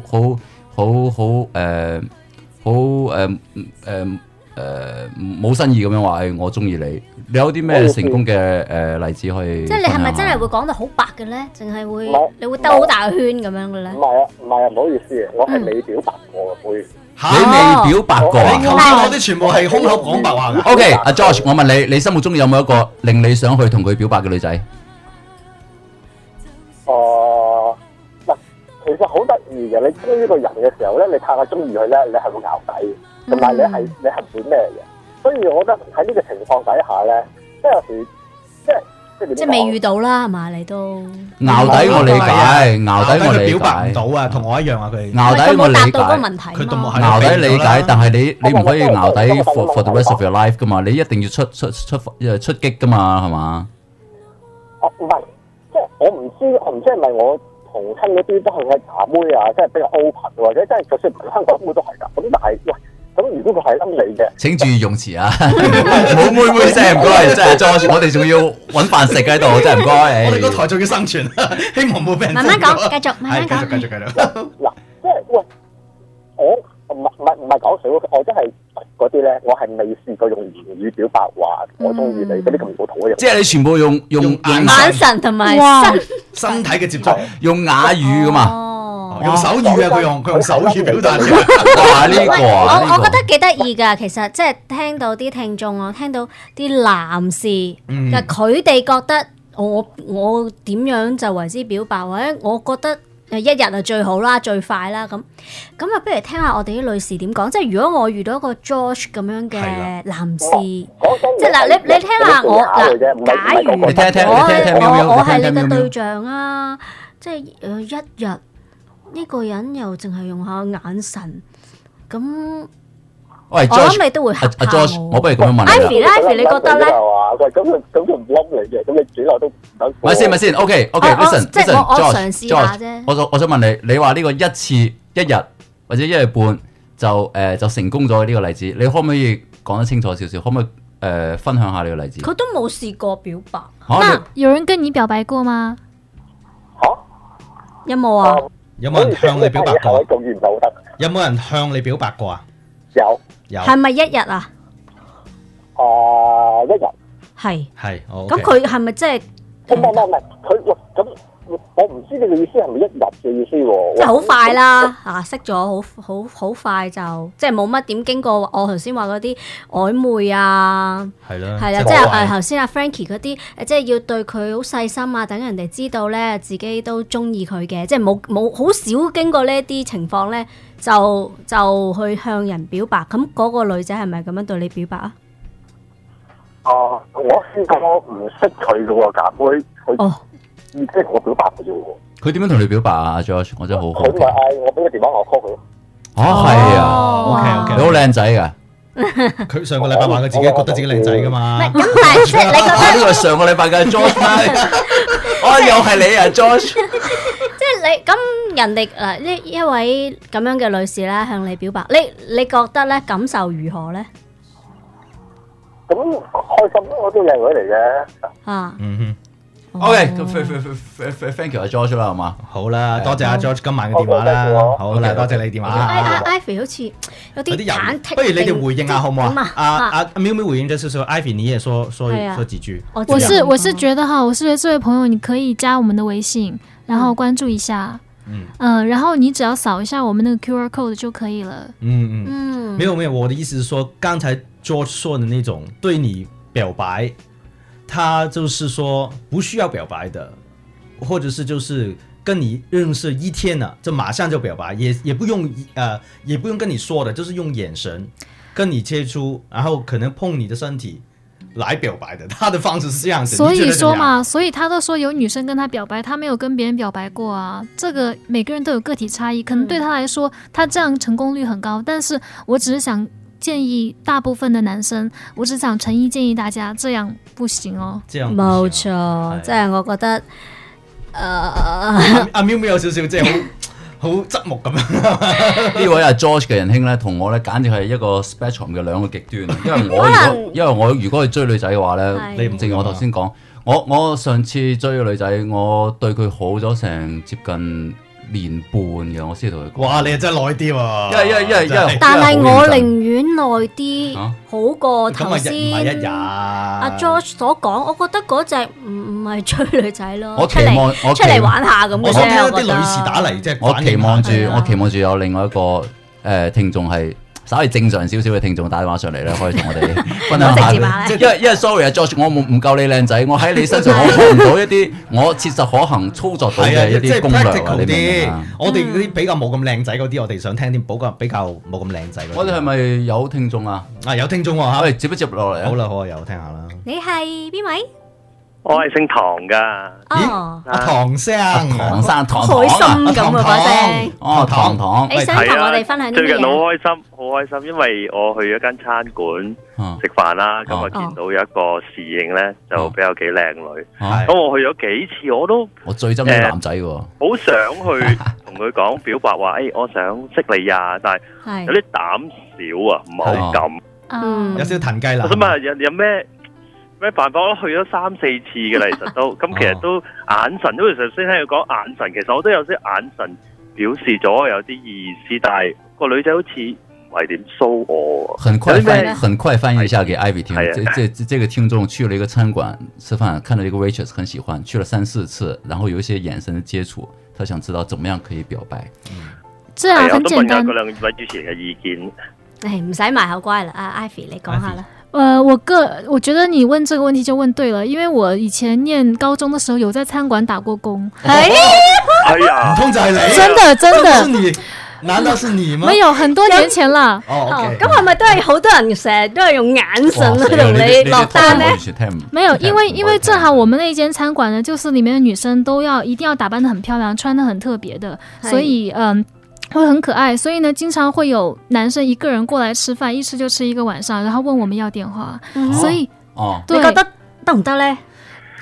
冇新意咁樣話，我中意你。你有啲咩成功嘅例子可以？ 即係你係咪真係會講到好白嘅咧？淨係會你會兜好大個圈咁樣嘅咧？ 唔係啊，唔好意思，我係未表白過嘅，唔好意思。 你未表白過啊？ 你頭先嗰啲全部係空口講白話㗎。 OK，阿 George，我問你，你心目中有冇一個令你想去同佢表白嘅女仔？ 嗱，其實好得意嘅，你中意呢個人嘅時候咧，你太過中意佢咧，你係會淆底，同埋你係唔會咩嘅。所以我覺得喺呢個情況底下咧，即係有時即係未遇到啦，係嘛？你都淆底我理解，淆底我理解。 表白唔到啊，同我一樣啊，佢淆底我理解。 佢淆底理解，但係你唔可以淆底 for the rest of your life 噶嘛？你一定要出擊噶嘛？係嘛？ 唔係，即係我唔知係咪我同親嗰啲都係茶妹啊，即係比較 open 或者真係就算唔係香港妹都係㗎。咁但係喂。咁如果佢係啱你嘅， 請注意用詞啊！冇妹妹聲，唔該，真係再我哋仲要揾飯食喺度，真係唔該。 我哋個台仲要生存，希望冇俾人。 慢慢講，繼續，慢慢講。 繼續。 嗱，即係喂，我唔係講笑，我真係嗰啲咧，我係未試過用言語表白話我中意你嗰啲咁老土嘅嘢。 即係你全部用眼神同埋身體嘅接觸， 用啞語噶嘛。 用手語啊！佢用手語表達嘅。 哇！呢個我覺得幾得意㗎。其實即係聽到啲聽眾啊，聽到啲男士，佢哋覺得我點樣就為之表白，或者我覺得1日係最好啦，最快啦咁。咁啊，不如聽下我哋啲女士點講。即係如果我遇到一個 George 咁樣嘅男士，即係嗱，你聽下我嗱，假如我係你嘅對象啊，即係1日。呢個人又淨係用下眼神，咁我諗你都會嚇下 George，我不如咁樣問你啦。Ivy，你覺得咧？ 喂，咁佢唔冧你嘅，咁你幾耐都唔等。 咪先 ，OK，listen， 即係我嘗試下啫。 我想問你，你話呢個1日或者1日半就成功咗呢個例子，你可唔可以講得清楚少少？可唔可以分享下呢個例子？ 佢都冇試過表白。 那有人跟你表白過嗎？ 有冇啊？ 有冇人向你表白過？有冇人向你表白過啊？ 有。 係咪1日啊？ 1日。 係， 咁佢係咪即係？ 唔係，佢咁。我唔知你嘅意思係咪1日嘅意思喎？ 即係好快啦，識咗好快就即係冇乜點經過我頭先話嗰啲曖昧啊，係啦，即係頭先阿 Frankie 嗰啲即係要對佢好細心啊，等人哋知道咧自己都中意佢嘅，即係冇好少經過呢一啲情況咧，就去向人表白。咁嗰個女仔係咪咁樣對你表白啊？ 我試過唔識佢嘅喎，佢。即係同我表白嘅啫喎。 佢點樣同你表白啊 ，George？ 我真係好好奇。 佢咪嗌我俾個電話我 call 佢咯。 係啊 ，OK， 你好靚仔㗎。 佢上個禮拜話佢自己覺得自己靚仔㗎嘛。 咁但係即係你覺得呢個上個禮拜嘅 George 又係你啊 George。 即係你咁人哋呢一位咁樣嘅女士咧向你表白，你覺得咧感受如何咧？ 咁開心咯，我都靚女嚟嘅。 OK， 咁 thank you 阿 George 啦，係嘛？ 好啦，多謝阿 George 今晚嘅電話啦。好啦，多謝你電話。 Ivy 好似有啲忐忑， 不如你哋回應下好唔好啊？阿喵喵回應咗少少 ，Ivy 你也說幾句。 我是覺得哈，我是覺得這位朋友你可以加我們的微信，然後關注一下。然後你只要掃一下我們那個 QR code 就可以了。 沒有，我的意思是說，剛才 George 說的那種對你表白。他就是說不需要表白的，或者是就是跟你認識一天了，就馬上就表白，也不用也不用跟你說的，就是用眼神跟你接觸，然後可能碰你的身體來表白的。他的方式是這樣子。 所以說嘛，所以他都說有女生跟他表白，他沒有跟別人表白過啊。這個每個人都有個體差異，可能對他來說，他這樣成功率很高，但是我只是想建議大部分的男生，我只想誠意建議大家，這樣不行哦。 冇錯，即係我覺得， 阿喵喵有少少即係好側目咁樣。 呢位阿 George 嘅仁兄咧，同我咧簡直係一個 spectrum 嘅兩個極端。因為我如果去追女仔嘅話咧，你唔正如我頭先講，我上次追個女仔，我對佢好咗成接近年半嘅，我先同佢講。 哇！你真係耐啲喎。 因為但係我寧願耐啲，好過頭先。 唔係一日。 阿 George 所講，我覺得嗰隻唔係追女仔咯。 我期望出嚟玩下咁嘅啫。 我聽啲女士打嚟，即係我期望住有另外一個聽眾係稍微正常少少嘅聽眾打電話上嚟咧，可以同我哋分享下。因為 sorry 啊 George， 我唔夠你靚仔，我喺你身上我學唔到一啲我切實可行操作到嘅一啲攻略啊！你明啊？ 我哋嗰啲比較冇咁靚仔嗰啲，我哋想聽啲比較冇咁靚仔。 我哋係咪有聽眾啊？ 有聽眾喎嚇， 喂，接不接落嚟？ 好啦，好啊，又聽下啦。 你係邊位？ 我係姓唐噶。 咦，阿唐生， 唐開心咁啊把聲。 唐， 你想同我哋分享啲咩？ 最近好開心，因為我去咗間餐館食飯啦，咁啊見到有一個侍應咧，就比較幾靚女。咁我去咗幾次， 我最憎啲男仔喎， 好想去同佢講表白話，我想識你啊，但係有啲膽小啊，唔係好敢。 有少少騰雞啦。 我想問有咩辦法？我去咗3-4次嘅啦，其實都咁，其實都眼神，因為頭先聽佢講眼神，其實我都有啲眼神表示咗有啲意思，但係個女仔好似唔係點騷我。 很快翻譯一下給 Ivy 聽。這個聽眾去了一個餐館吃飯，看到一個 waitress 很喜歡，去了3-4次，然後有一些眼神的接觸，他想知道怎麼樣可以表白。 這樣很簡單。 我都問下嗰兩位主持人嘅意見。 唔使埋口乖啦，阿 Ivy 你講下啦。 我覺得你問這個問題就問對了，因為我以前念高中的時候有在餐館打過工。 哎呀， 唔通就係你？ 真的， 是你？難道是你嗎？ 沒有，很多年前啦。 咁係咪都係好多人成日都係用眼神去同你落單呢？ 沒有，因為正好我們那間餐館呢，就是裏面的女生一定要打扮得很漂亮，穿得很特別的，所以會很可愛，所以呢，經常會有男生一個人過來吃飯，一吃就吃一個晚上，然後問我們要電話，所以， 你覺得得唔得呢？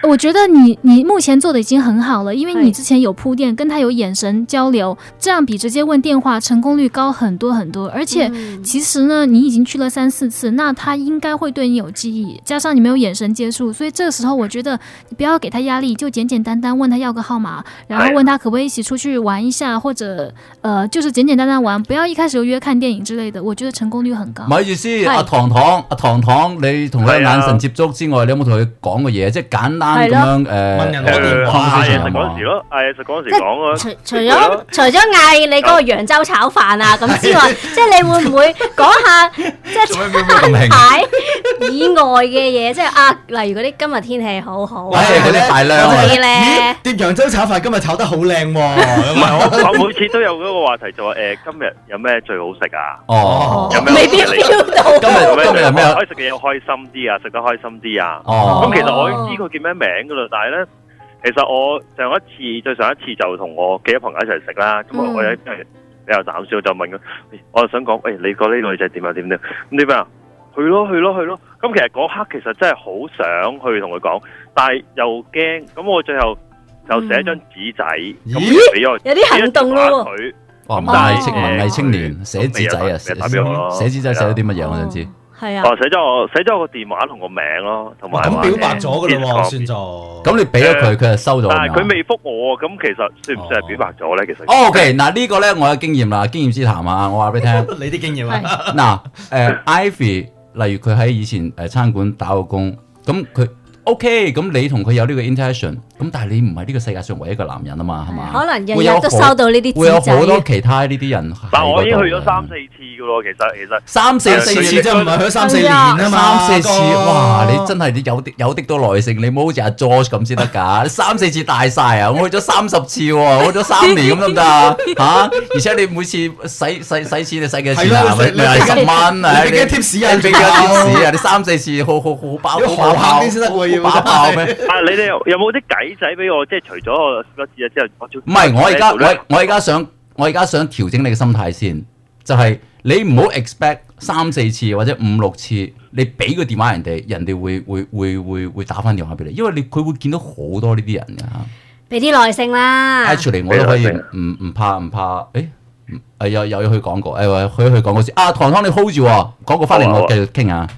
我觉得你目前做的已经很好了，因为你之前有铺垫，跟他有眼神交流，这样比直接问电话成功率高很多很多。而且其实呢，你已经去了3-4次，那他应该会对你有记忆，加上你没有眼神接触，所以这个时候我觉得你不要给他压力，就简简单单问他要个号码，然后问他可不可以一起出去玩一下，或者就是简简单单玩，不要一開始就約看電影之類的，我覺得成功率很高。 咪住先，阿糖糖，你同佢眼神接觸之外，你有冇同佢講過嘢？即係簡單咁樣問人攞電話嗌嘢食嗰陣時咯，嗌嘢食嗰陣時講咯。 除咗嗌你嗰個揚州炒飯啊咁之外，即係你會唔會講下即係牌以外嘅嘢？即係例如嗰啲今日天氣好好， 嗰啲大量嗰啲咧。 碟揚州炒飯今日炒得好靚喎！ 我每次都有嗰個話題就話今日有咩最好食啊？有咩未必 feel 到。 今日有咩可以食嘅嘢開心啲啊？食得開心啲啊？咁其實我已經知佢叫咩名噶啦，但係咧，其實我最上一次就同我幾個朋友一齊食啦。咁我有一真係比較膽小，就問佢，我就想講，你覺得呢個女仔點啊？點？咁點樣啊？去咯！咁其實嗰刻其實真係好想去同佢講，但係又驚。咁我最後就寫張紙仔，咁俾我有啲行動咯喎。咁但係文藝青年寫紙仔啊，寫紙仔寫咗啲乜嘢？我想知。 係啊。 寫咗我個電話同個名咯，同埋咁表白咗㗎啦喎，算咗。 咁你俾咗佢，佢就收咗。 但係佢未覆我，咁其實算唔算係表白咗咧？其實。 OK，嗱呢個咧我有經驗啦，經驗之談啊，我話俾你聽。 你啲經驗啊？ 嗱，Ivy，例如佢喺以前餐館打過工，咁佢。OK， 咁你同佢有呢個 interaction， 咁但係你唔係呢個世界上唯一一個男人啊嘛，係嘛？ 可能日日都收到呢啲會有好多其他呢啲人。 但我已經去咗3-4次噶咯，其實 3-4次即係唔係去咗3-4年啊嘛 ？3-4次，哇！你真係有啲多耐性，你唔好好似阿 George 咁先得㗎。你3-4次大晒啊！我去咗30次喎，去咗3年咁得唔得啊？而且你每次使錢你使幾多錢啊？你係10蚊啊？ 你俾幾貼士啊？ 你俾幾貼士啊？你3-4次好爆炮先得喎。要爆爆咩？ 你哋有冇啲計仔俾我？即係除咗我嗰次之後， 唔係我而家想調整你嘅心態先，就係你唔好 expect 3-4次或者5-6次，你俾個電話人哋會打翻電話俾你，因為佢會見到好多呢啲人㗎。 俾啲耐性啦。 Actually 我都可以唔怕，又要去廣告，去廣告先。糖糖你 hold 住喎，廣告翻嚟我繼續傾下。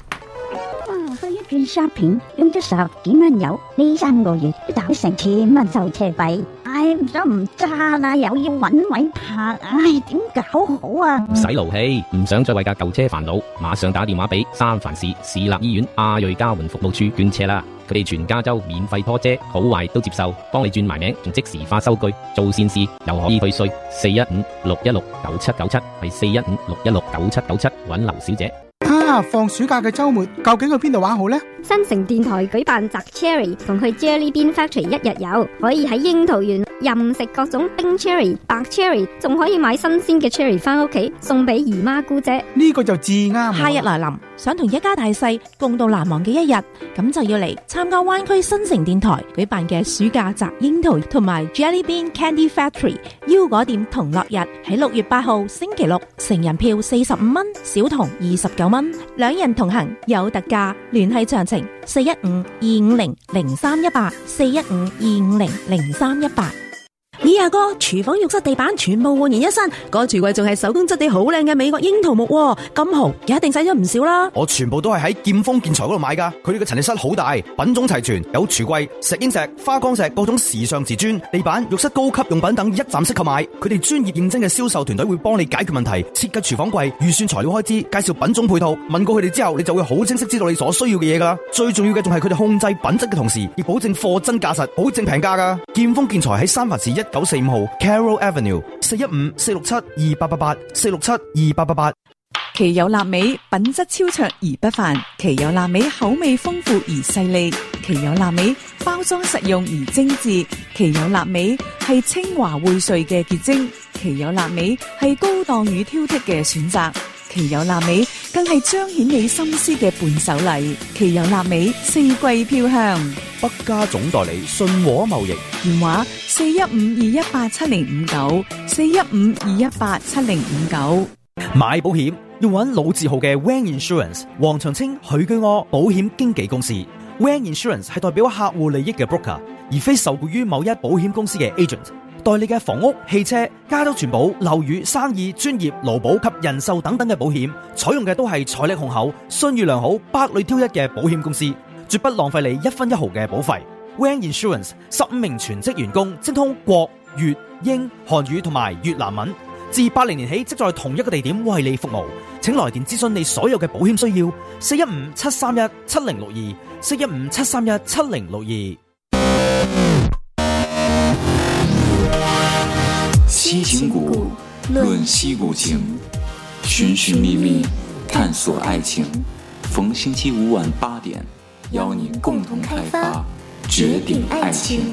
shopping 用咗10幾蚊油，呢3個月都打成1000蚊收車費。唉，唔想唔揸啦，又要揾位泊，唉，點搞好啊？ 唔使勞氣，唔想再為架舊車煩惱，馬上打電話俾三藩市市立醫院亞裔家援服務處捐車啦！佢哋全加州免費拖車，好壞都接受，幫你轉埋名，仲即時發收據，做善事又可以退稅。415-616-9797係415-616-9797，揾劉小姐。 放暑假嘅週末究竟去邊度玩好呢？ 新城電台舉辦摘 Cherry 同去 Jelly Bean Factory 1日遊，可以喺櫻桃園任食各種冰 Cherry、白 Cherry， 仲可以買新鮮嘅 Cherry 返屋企送俾姨媽姑姐。 呢個就至啱。 夏日來臨，想同一家大細共度難忘嘅一日，咁就要嚟參加灣區新城電台舉辦嘅暑假摘櫻桃同埋 Jelly Bean Candy Factory 腰果店同樂日，喺6月8號星期六，成人票45蚊，小童29蚊。2人同行有特價，聯繫詳情415-250-0318 415-250-0318。 咦，阿哥，廚房浴室地板全部煥然一新，個櫥櫃仲係手工質地好靚嘅美國櫻桃木，咁豪一定使咗唔少啦。 我全部都係喺劍鋒建材嗰度買噶，佢哋嘅陳列室好大，品種齊全，有櫥櫃、石英石、花崗石，各種時尚瓷磚、地板、浴室高級用品等一站式購買。佢哋專業認真嘅銷售團隊會幫你解決問題，設計廚房櫃、預算材料開支、介紹品種配套。問過佢哋之後，你就會好清晰知道你所需要嘅嘢噶啦。最重要嘅仲係佢哋控制品質嘅同時，亦保證貨真價實，保證平價噶。劍鋒建材喺三藩市1945號 Carroll Avenue 415-467-2888 467-2888。 奇有臘味，品質超卓而不凡；奇有臘味，口味豐富而細膩；奇有臘味，包裝實用而精緻；奇有臘味係清華薈萃嘅結晶；奇有臘味係高檔與挑剔嘅選擇；奇有臘味更係彰顯你心思嘅伴手禮。奇有臘味四季飄香， 北加總代理信和貿易， 電話415-218-7059 415-218-7059。 買保險要揾老字號嘅 Wang Insurance 黃長青許居柯保險經紀公司。 Wang Insurance 係代表客戶利益嘅 broker， 而非受雇於某一保險公司嘅 agent。代理嘅房屋、汽車、家族全保、樓宇、生意、專業、勞保及人壽等等嘅保險，採用嘅都係財力雄厚、信譽良好、百裏挑一嘅保險公司，絕不浪費你一分一毫嘅保費。Wang Insurance 15名全職員工，精通國、粵、英、韓語同埋越南文，自80年起即在同一個地點為你服務。請來電諮詢你所有嘅保險需要，415-731-7062 415-731-7062。 西情谷，论西谷情，寻寻觅觅，探索爱情。逢星期五晚8点，邀你共同开发，决定爱情。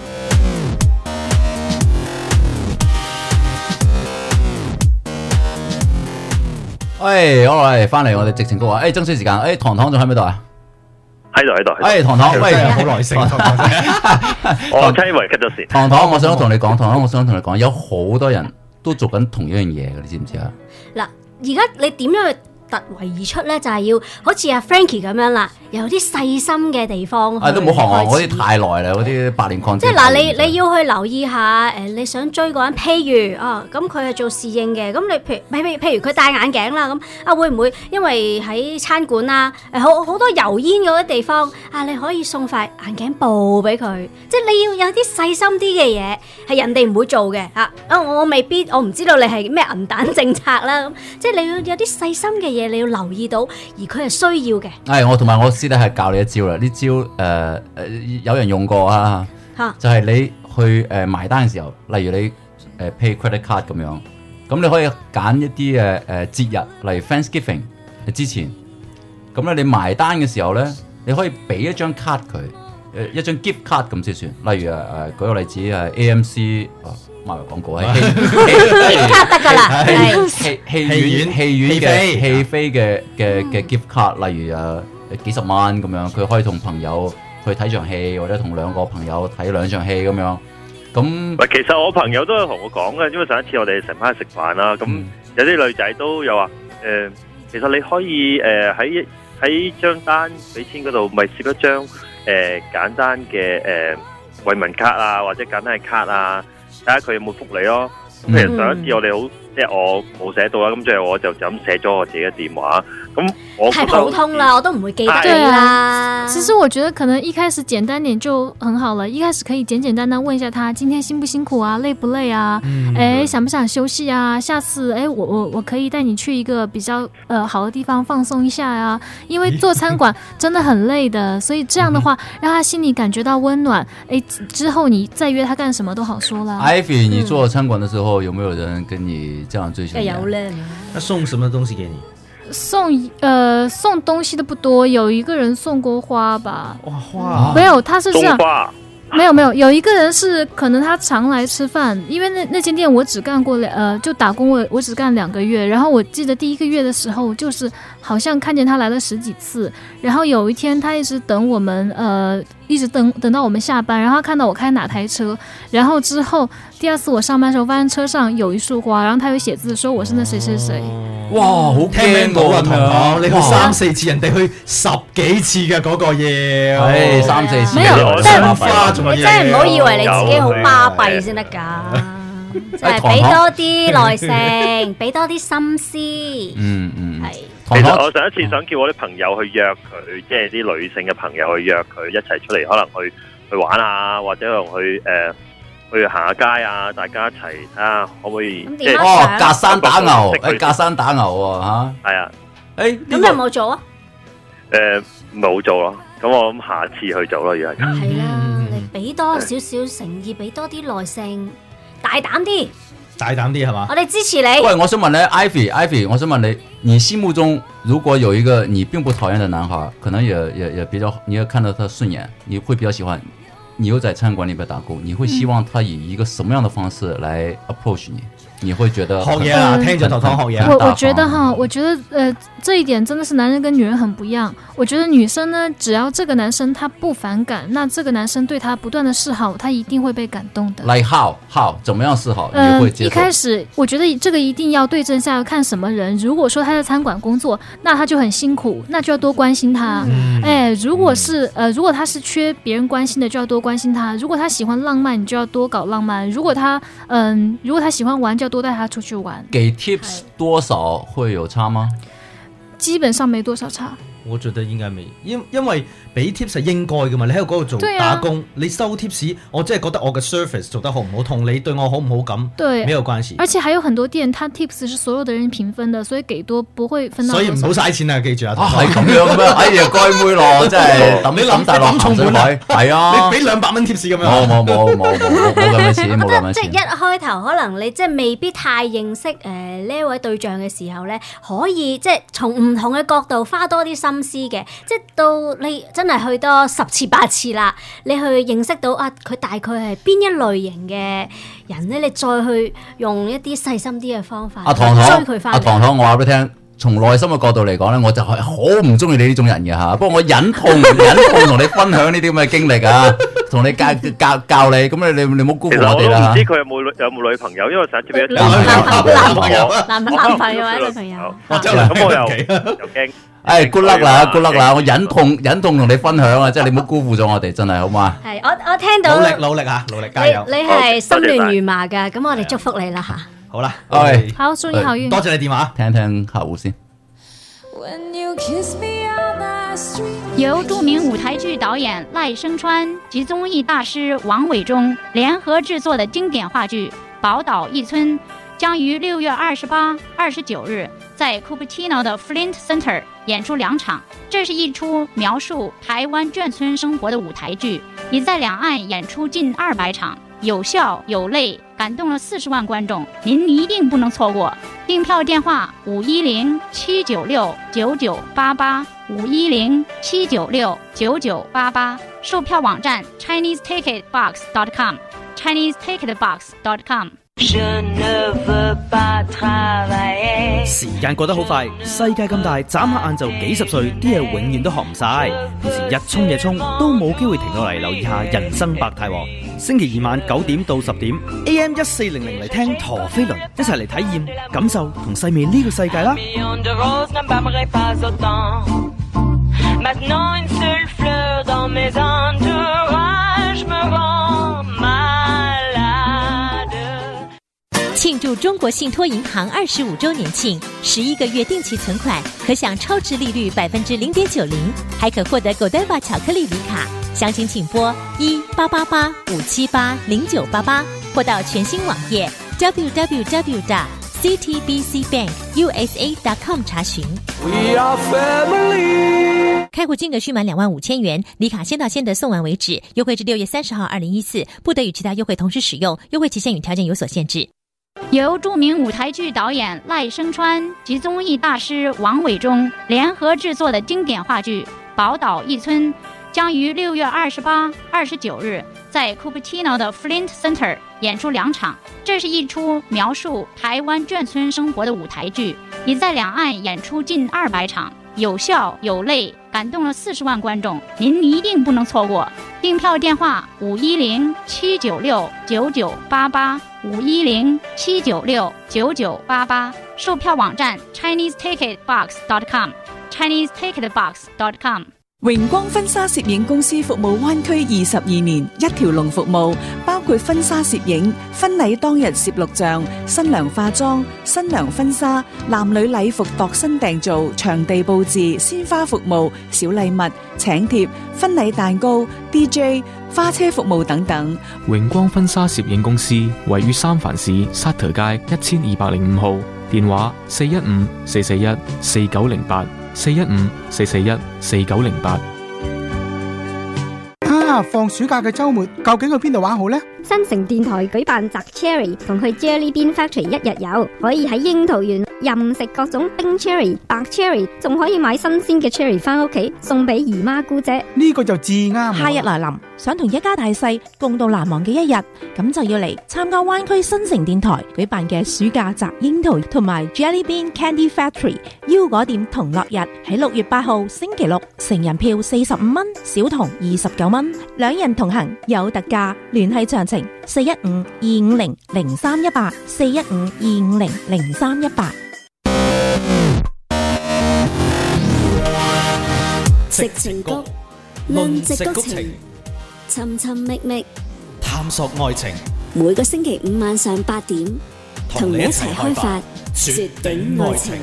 喂，好啦，翻嚟我哋直情谷啊！爭取時間，糖糖仲喺唔喺度啊？ 喺度。 糖糖，喂， 好耐性， 我真以為 cut 咗線。 糖糖，我想同你講，有好多人都做緊同一樣嘢嘅，你知唔知啊？ 嗱，而家你點樣去突圍而出咧？就係要好似阿 Frankie 咁樣啦，有啲細心嘅地方。 都唔好學我嗰啲太耐啦，嗰啲8年抗戰。 即係嗱，你要去留意下你想追嗰人，譬如咁佢係做侍應嘅，咁你譬如佢戴眼鏡啦，咁會唔會因為喺餐館啊好多油煙嗰啲地方你可以送塊眼鏡布俾佢？即係你要有啲細心啲嘅嘢，係人哋唔會做嘅我唔知道你係咩銀彈政策啦，咁即係你要有啲細心嘅嘢，你要留意到，而佢係需要嘅。 我同埋我師弟係教你一招啦，呢招有人用過啊，就係你去埋單嘅時候，例如你pay credit card 咁樣，咁你可以揀一啲節日，例如 Thanksgiving 之前，咁咧你埋單嘅時候咧，你可以俾一張 card 佢，一張 gift card 咁先算。例如舉個例子AMC 賣廣告gift card 得㗎啦， 戲院嘅戲飛嘅 gift card， 例如幾十蚊咁樣，佢可以同朋友去睇場戲，或者同2個朋友睇2場戲咁樣。咁其實我朋友都有同我講嘅，因為上一次我哋成班食飯啦，咁有啲女仔都有話其實你可以喺張單俾錢嗰度，咪攝一張簡單嘅慰問卡啊，或者簡單嘅卡啊，睇下佢有冇覆你咯。咁其實上一次我哋即係我冇寫到啦，咁最後我就咁寫咗我自己嘅電話。咁我太普通啦，我都唔會記得啦。 其實我覺得可能一開始簡單點就很好了，一開始可以簡簡單單問一下他今天辛不辛苦啊，累不累啊，想不想休息啊，下次我可以帶你去一個比較好的地方放鬆一下啊，因為做餐館真的很累的，所以這樣的話讓他心裡感覺到溫暖，之後你再約他幹什麼都好說啦。 Ivy，你做餐館的時候有沒有人跟你這樣追求？ 有嘞。 那送什麼東西給你？ 送東西都不多，有一個人送過花吧。 哇，花沒有，他是這樣。沒有，有一個人是可能他常來吃飯，因為那間店我只幹過就打工我只幹2個月，然後我記得第1個月的時候，就是好像看見他來了10幾次，然後有一天他一直等我們一直等到我們下班，然後他看到我開哪台車，然後之後第2次我上班的時候發現車上有一束花，然後他有寫字說我是那誰誰誰。 哇，好驚到啊！ 糖糖，你去3、4次，人哋去10幾次嘅嗰個嘢 ，3、4次。 沒有，你真係唔好以為你自己好巴閉先得㗎，即係俾多啲耐性，俾多啲心思。係。 其實我上一次想叫我啲朋友去約佢，即係啲女性嘅朋友去約佢一齊出嚟，可能去玩啊，或者可能去行下街啊，大家一齊睇下可唔可以即係隔山打牛，隔山打牛喎嚇。係啊， 咁你有冇做啊？ 冇做咯，咁我諗下次去做咯，而家。 係啦，你俾多少少誠意，俾多啲耐性，大膽啲。 大膽啲係嘛？ 我哋支持你。 喂，我想問咧 ，Ivy， 我想問你，你心目中如果有一個你並不討厭的男孩，可能也比較，你也看到他順眼，你會比較喜歡，你又在餐館裏邊打工，你會希望他以一個什麼樣的方式來 approach 你？ 你會覺得學嘢啊，聽咗頭堂學嘢。 我覺得這一點真的是男人跟女人很不一樣。我覺得女生呢，只要這個男生他不反感，那這個男生對他不斷的示好，他一定會被感動的。 Like how 怎麼樣示好？你會接受？ 一開始我覺得這個一定要對症下藥，看什麼人。如果說他在餐館工作，那他就很辛苦，那就要多關心他。如果他是缺別人關心的，就要多關心他。如果他喜歡浪漫，你就要多搞浪漫。如果他喜歡玩，就要多帶他出去玩。 給 tips 多少會有差嗎？ 基本上沒多少差。 我覺得應該未，因為俾 tips 係應該噶嘛，你喺嗰度做打工，你收 tips，我真係覺得我嘅 service 做得好唔好，同你對我好唔好咁，沒有關係。 而且還有很多店，他 tips 是所有的人平分的，所以給多不會分到。 所以唔好嘥錢啊，記住啊。 係咁樣咩？哎呀，該妹咯，真係你諗大落鹹水海，係啊， 你俾200蚊 tips 咁樣。 冇咁嘅錢，冇咁嘅錢。 即係一開頭可能你即係未必太認識呢一位對象嘅時候咧，可以即係從唔同嘅角度花多啲心思嘅，即係到你真係去多10次8次啦，你去認識到佢大概係邊一類型嘅人咧，你再去用一啲細心啲嘅方法追佢翻嚟。 糖糖，我話俾你聽，從內心嘅角度嚟講咧，我就係好唔中意你呢種人嘅嚇。不過我忍痛同你分享呢啲咁嘅經歷啊，同你教你，咁你唔好辜負我哋啦。 我唔知佢有冇女朋友，因為上次俾咗男朋友或者女朋友。 咁我又驚。 good luck 啦！我忍痛同你分享啊，即係你唔好辜負咗我哋，真係好嘛？ 係我聽到努力嚇，努力加油！ 你係心亂如麻㗎，咁我哋祝福你啦嚇。 好啦， 好，祝你好運。 多謝你電話， 聽聽客戶先。 由著名舞台劇導演賴聲川及綜藝大師王偉忠聯合製作的經典話劇《寶島一村》將於6月28、29日在 Cupertino 的 Flint Center 演出2場。這是一出描述台灣眷村生活的舞台劇，已在兩岸演出近200場，有笑有淚，感動了40萬觀眾，您一定不能錯過。訂票電話510-796-9988 510-796-9988，售票網站 ChineseTicketBox.com ChineseTicketBox.com。 時間過得好快，世界咁大，眨下眼就幾十歲，啲嘢永遠都學唔晒。平時日沖夜沖都冇機會停落嚟留意下人生百態。星期二晚9點到10點 AM 1400嚟聽陀飛輪，一齊嚟體驗、感受同細味呢個世界啦！ 庆祝中國信託銀行25周年慶，11個月定期存款可享超值利率0.90%，還可獲得 Godiva 巧克力禮卡。詳情請撥18885780988，或到全新網頁 www.ctbcbankusa.com 查詢。We are family。開戶金額須滿25,000元，禮卡先到先得，送完為止。優惠至6月30號2014，不得與其他優惠同時使用，優惠期限與條件有所限制。 由著名舞台劇導演賴聲川及綜藝大師王偉忠聯合製作的經典話劇《寶島一村》將於6月28、29日在 Cupertino 的 Flint Center 演出2場。這是一出描述台灣眷村生活的舞台劇，已在兩岸演出近200場，有笑有淚，感動了40萬觀眾，您一定不能錯過。訂票電話510-796-9988 510-796-9988，售票網站 ChineseTicketBox.com ChineseTicketBox.com。 榮光婚紗攝影公司服務灣區22年，一條龍服務，包括婚紗攝影、婚禮當日攝錄像、新娘化妝、新娘婚紗、男女禮服度身訂造、場地佈置、鮮花服務、小禮物、請帖、婚禮蛋糕、DJ、花車服務等等。 榮光婚紗攝影公司位於三藩市沙特街1205號，電話415-441-4908。415-441-4908。 下放暑假嘅週末，究竟去邊度玩好呢？ 新城電台舉辦摘 Cherry 同去 Jelly Bean Factory 一日遊，可以喺櫻桃園任食各種冰 Cherry、白 Cherry， 仲可以買新鮮嘅 Cherry 翻屋企送俾姨媽姑姐。 呢個就至啱。 夏日來臨，想同一家大細共度難忘嘅一日，咁就要嚟參加灣區新城電台舉辦嘅暑假摘櫻桃同埋 Jelly Bean Candy Factory 腰果店同樂日，喺6月8號星期六，成人票45蚊，小童29蚊，兩人同行有特價，聯繫詳情415-250-0318 415-250-0318。 矽情谷，論矽谷情，尋尋覓覓， 探索愛情。 每個星期5晚上8點，同你一齊開發絕頂愛情。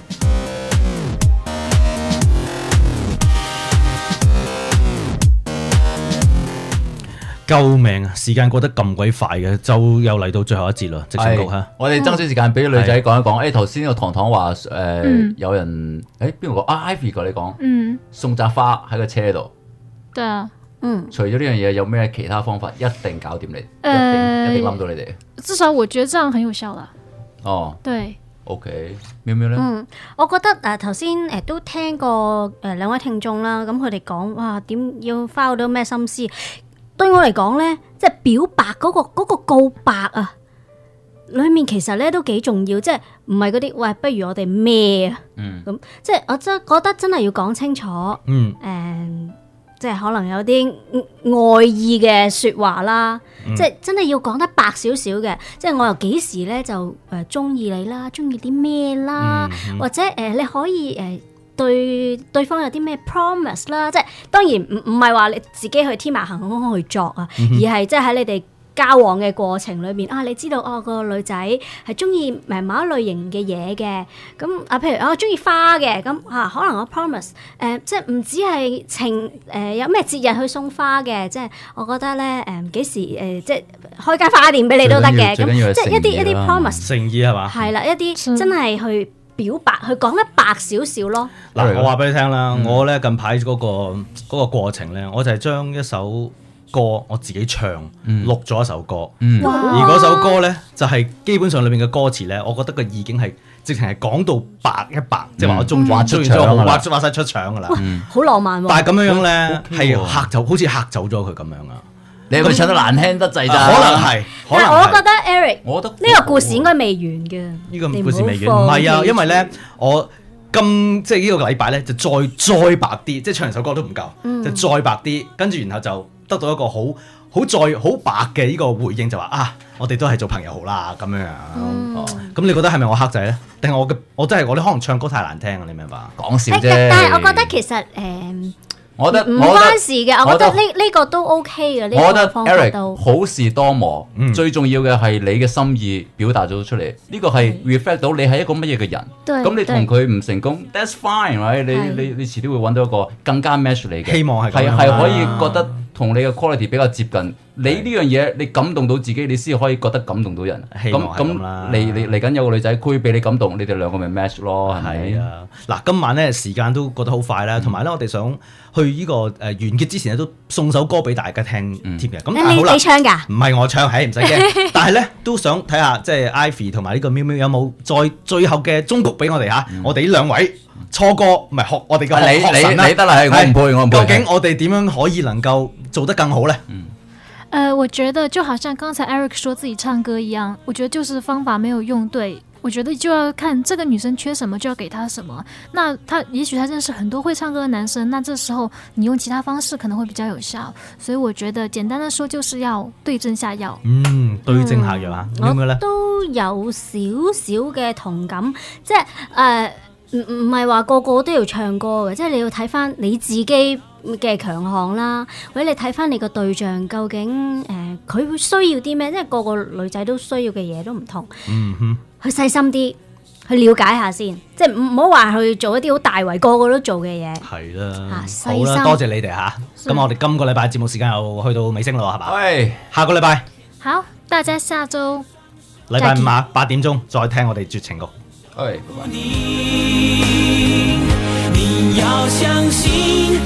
救命啊！時間過得咁鬼快嘅，就又嚟到最後一節啦，矽情谷嚇。 我哋爭少時間俾女仔講一講。誒頭先個糖糖話有人邊個講啊 ？Ivy 過你講，送扎花喺個車度。 對啊， 除咗呢樣嘢，有咩其他方法一定搞掂你？一定冧到你哋。 至少我覺得這樣很有效啦。 哦， 對。 OK，喵喵咧？ 我覺得頭先都聽過兩位聽眾啦，咁佢哋講哇點要花好多咩心思。對我嚟講咧，即係表白嗰個告白啊，裏面其實咧都幾重要，即係唔係嗰啲喂，不如我哋咩啊？咁即係我真覺得真係要講清楚，即係可能有啲愛意嘅説話啦，即係真係要講得白少少嘅，即係我又幾時咧就中意你啦，中意啲咩啦，或者你可以對方有啲咩 promise 啦，即係當然唔係話你自己去天馬行空去作啊，而係即係喺你哋交往嘅過程裏面啊，你知道個女仔係中意某一類型嘅嘢嘅，咁譬如我中意花嘅，咁可能我 promise 即係唔止係有咩節日去送花嘅，即係我覺得咧幾時即係開間花店俾你都得嘅，咁即係一啲 promise 誠意係嘛？ 係啦，一啲真係去表白，去講得白少少咯。 嗱，我話俾你聽啦，我咧近排嗰個過程咧，我就係將一首歌我自己唱，錄咗一首歌，而嗰首歌咧就係基本上裏面嘅歌詞咧，我覺得個意境係直情係講到白一白，即係話我中意，中意咗畫晒出腸噶啦， 好浪漫喎。 但係咁樣咧係嚇走，好似嚇走咗佢咁樣啊！ 你係咪唱得難聽得滯咋？ 可能係， 但係我覺得 Eric， 我覺得呢個故事應該未完嘅。 呢個故事未完，唔係啊，因為咧我即係呢個禮拜咧就再白啲，即係唱完首歌都唔夠，就再白啲，跟住然後就得到一個好白嘅呢個回應，就話啊，我哋都係做朋友好啦咁樣。咁你覺得係咪我黑仔咧？定係我真係我哋可能唱歌太難聽啊？你明白？ 講笑啫。 但係我覺得其實我覺得唔關事嘅，我覺得呢個都 OK 嘅。呢個方法都好事多磨，最重要嘅係你嘅心意表達咗出嚟。呢個係 reflect 到你係一個乜嘢嘅人。咁你同佢唔成功 ，that's fine，right？ 你遲啲會揾到一個更加 match 你嘅。 希望係可以覺得同你嘅 quality 比較接近。你呢樣嘢你感動到自己，你先可以覺得感動到人。咁你嚟緊有個女仔可以俾你感動，你哋兩個咪 match 咯，係咪？ 係啊。嗱，今晚咧時間都過得好快啦，同埋咧我哋想去呢個完結之前咧都送首歌俾大家聽添嘅。咁好啦，你唱㗎？ 唔係我唱，係唔使驚。但係咧都想睇下即係 Ivy 同埋呢個喵喵有冇再最後嘅終局俾我哋嚇。我哋呢兩位初哥唔係學我哋嘅學神啦。 你得啦，係我唔配，我唔配。 究竟我哋點樣可以能夠做得更好咧？ 我覺得就好像剛才 Eric 說自己唱歌一樣，我覺得就是方法沒有用對。我覺得就要看這個女生缺什麼，就要給她什麼。那也許她認識很多會唱歌的男生，那這時候你用其他方式可能會比較有效。所以我覺得簡單的說，就是要對症下藥。 對症下藥啊？點嘅咧？ 都有少少嘅同感，即係唔係話個個都要唱歌嘅，即係你要睇翻你自己嘅強項啦，或者你睇翻你個對象究竟佢會需要啲咩？即係個個女仔都需要嘅嘢都唔同，去細心啲去了解下先，即係唔好話去做一啲好大圍個個都做嘅嘢。 係啦， 好啦， 多謝你哋嚇。咁我哋今個禮拜節目時間又去到尾聲啦，係嘛？ 喂， 下個禮拜好，大家下週禮拜5 8點鐘再聽我哋絕情局。 拜拜。 你要相信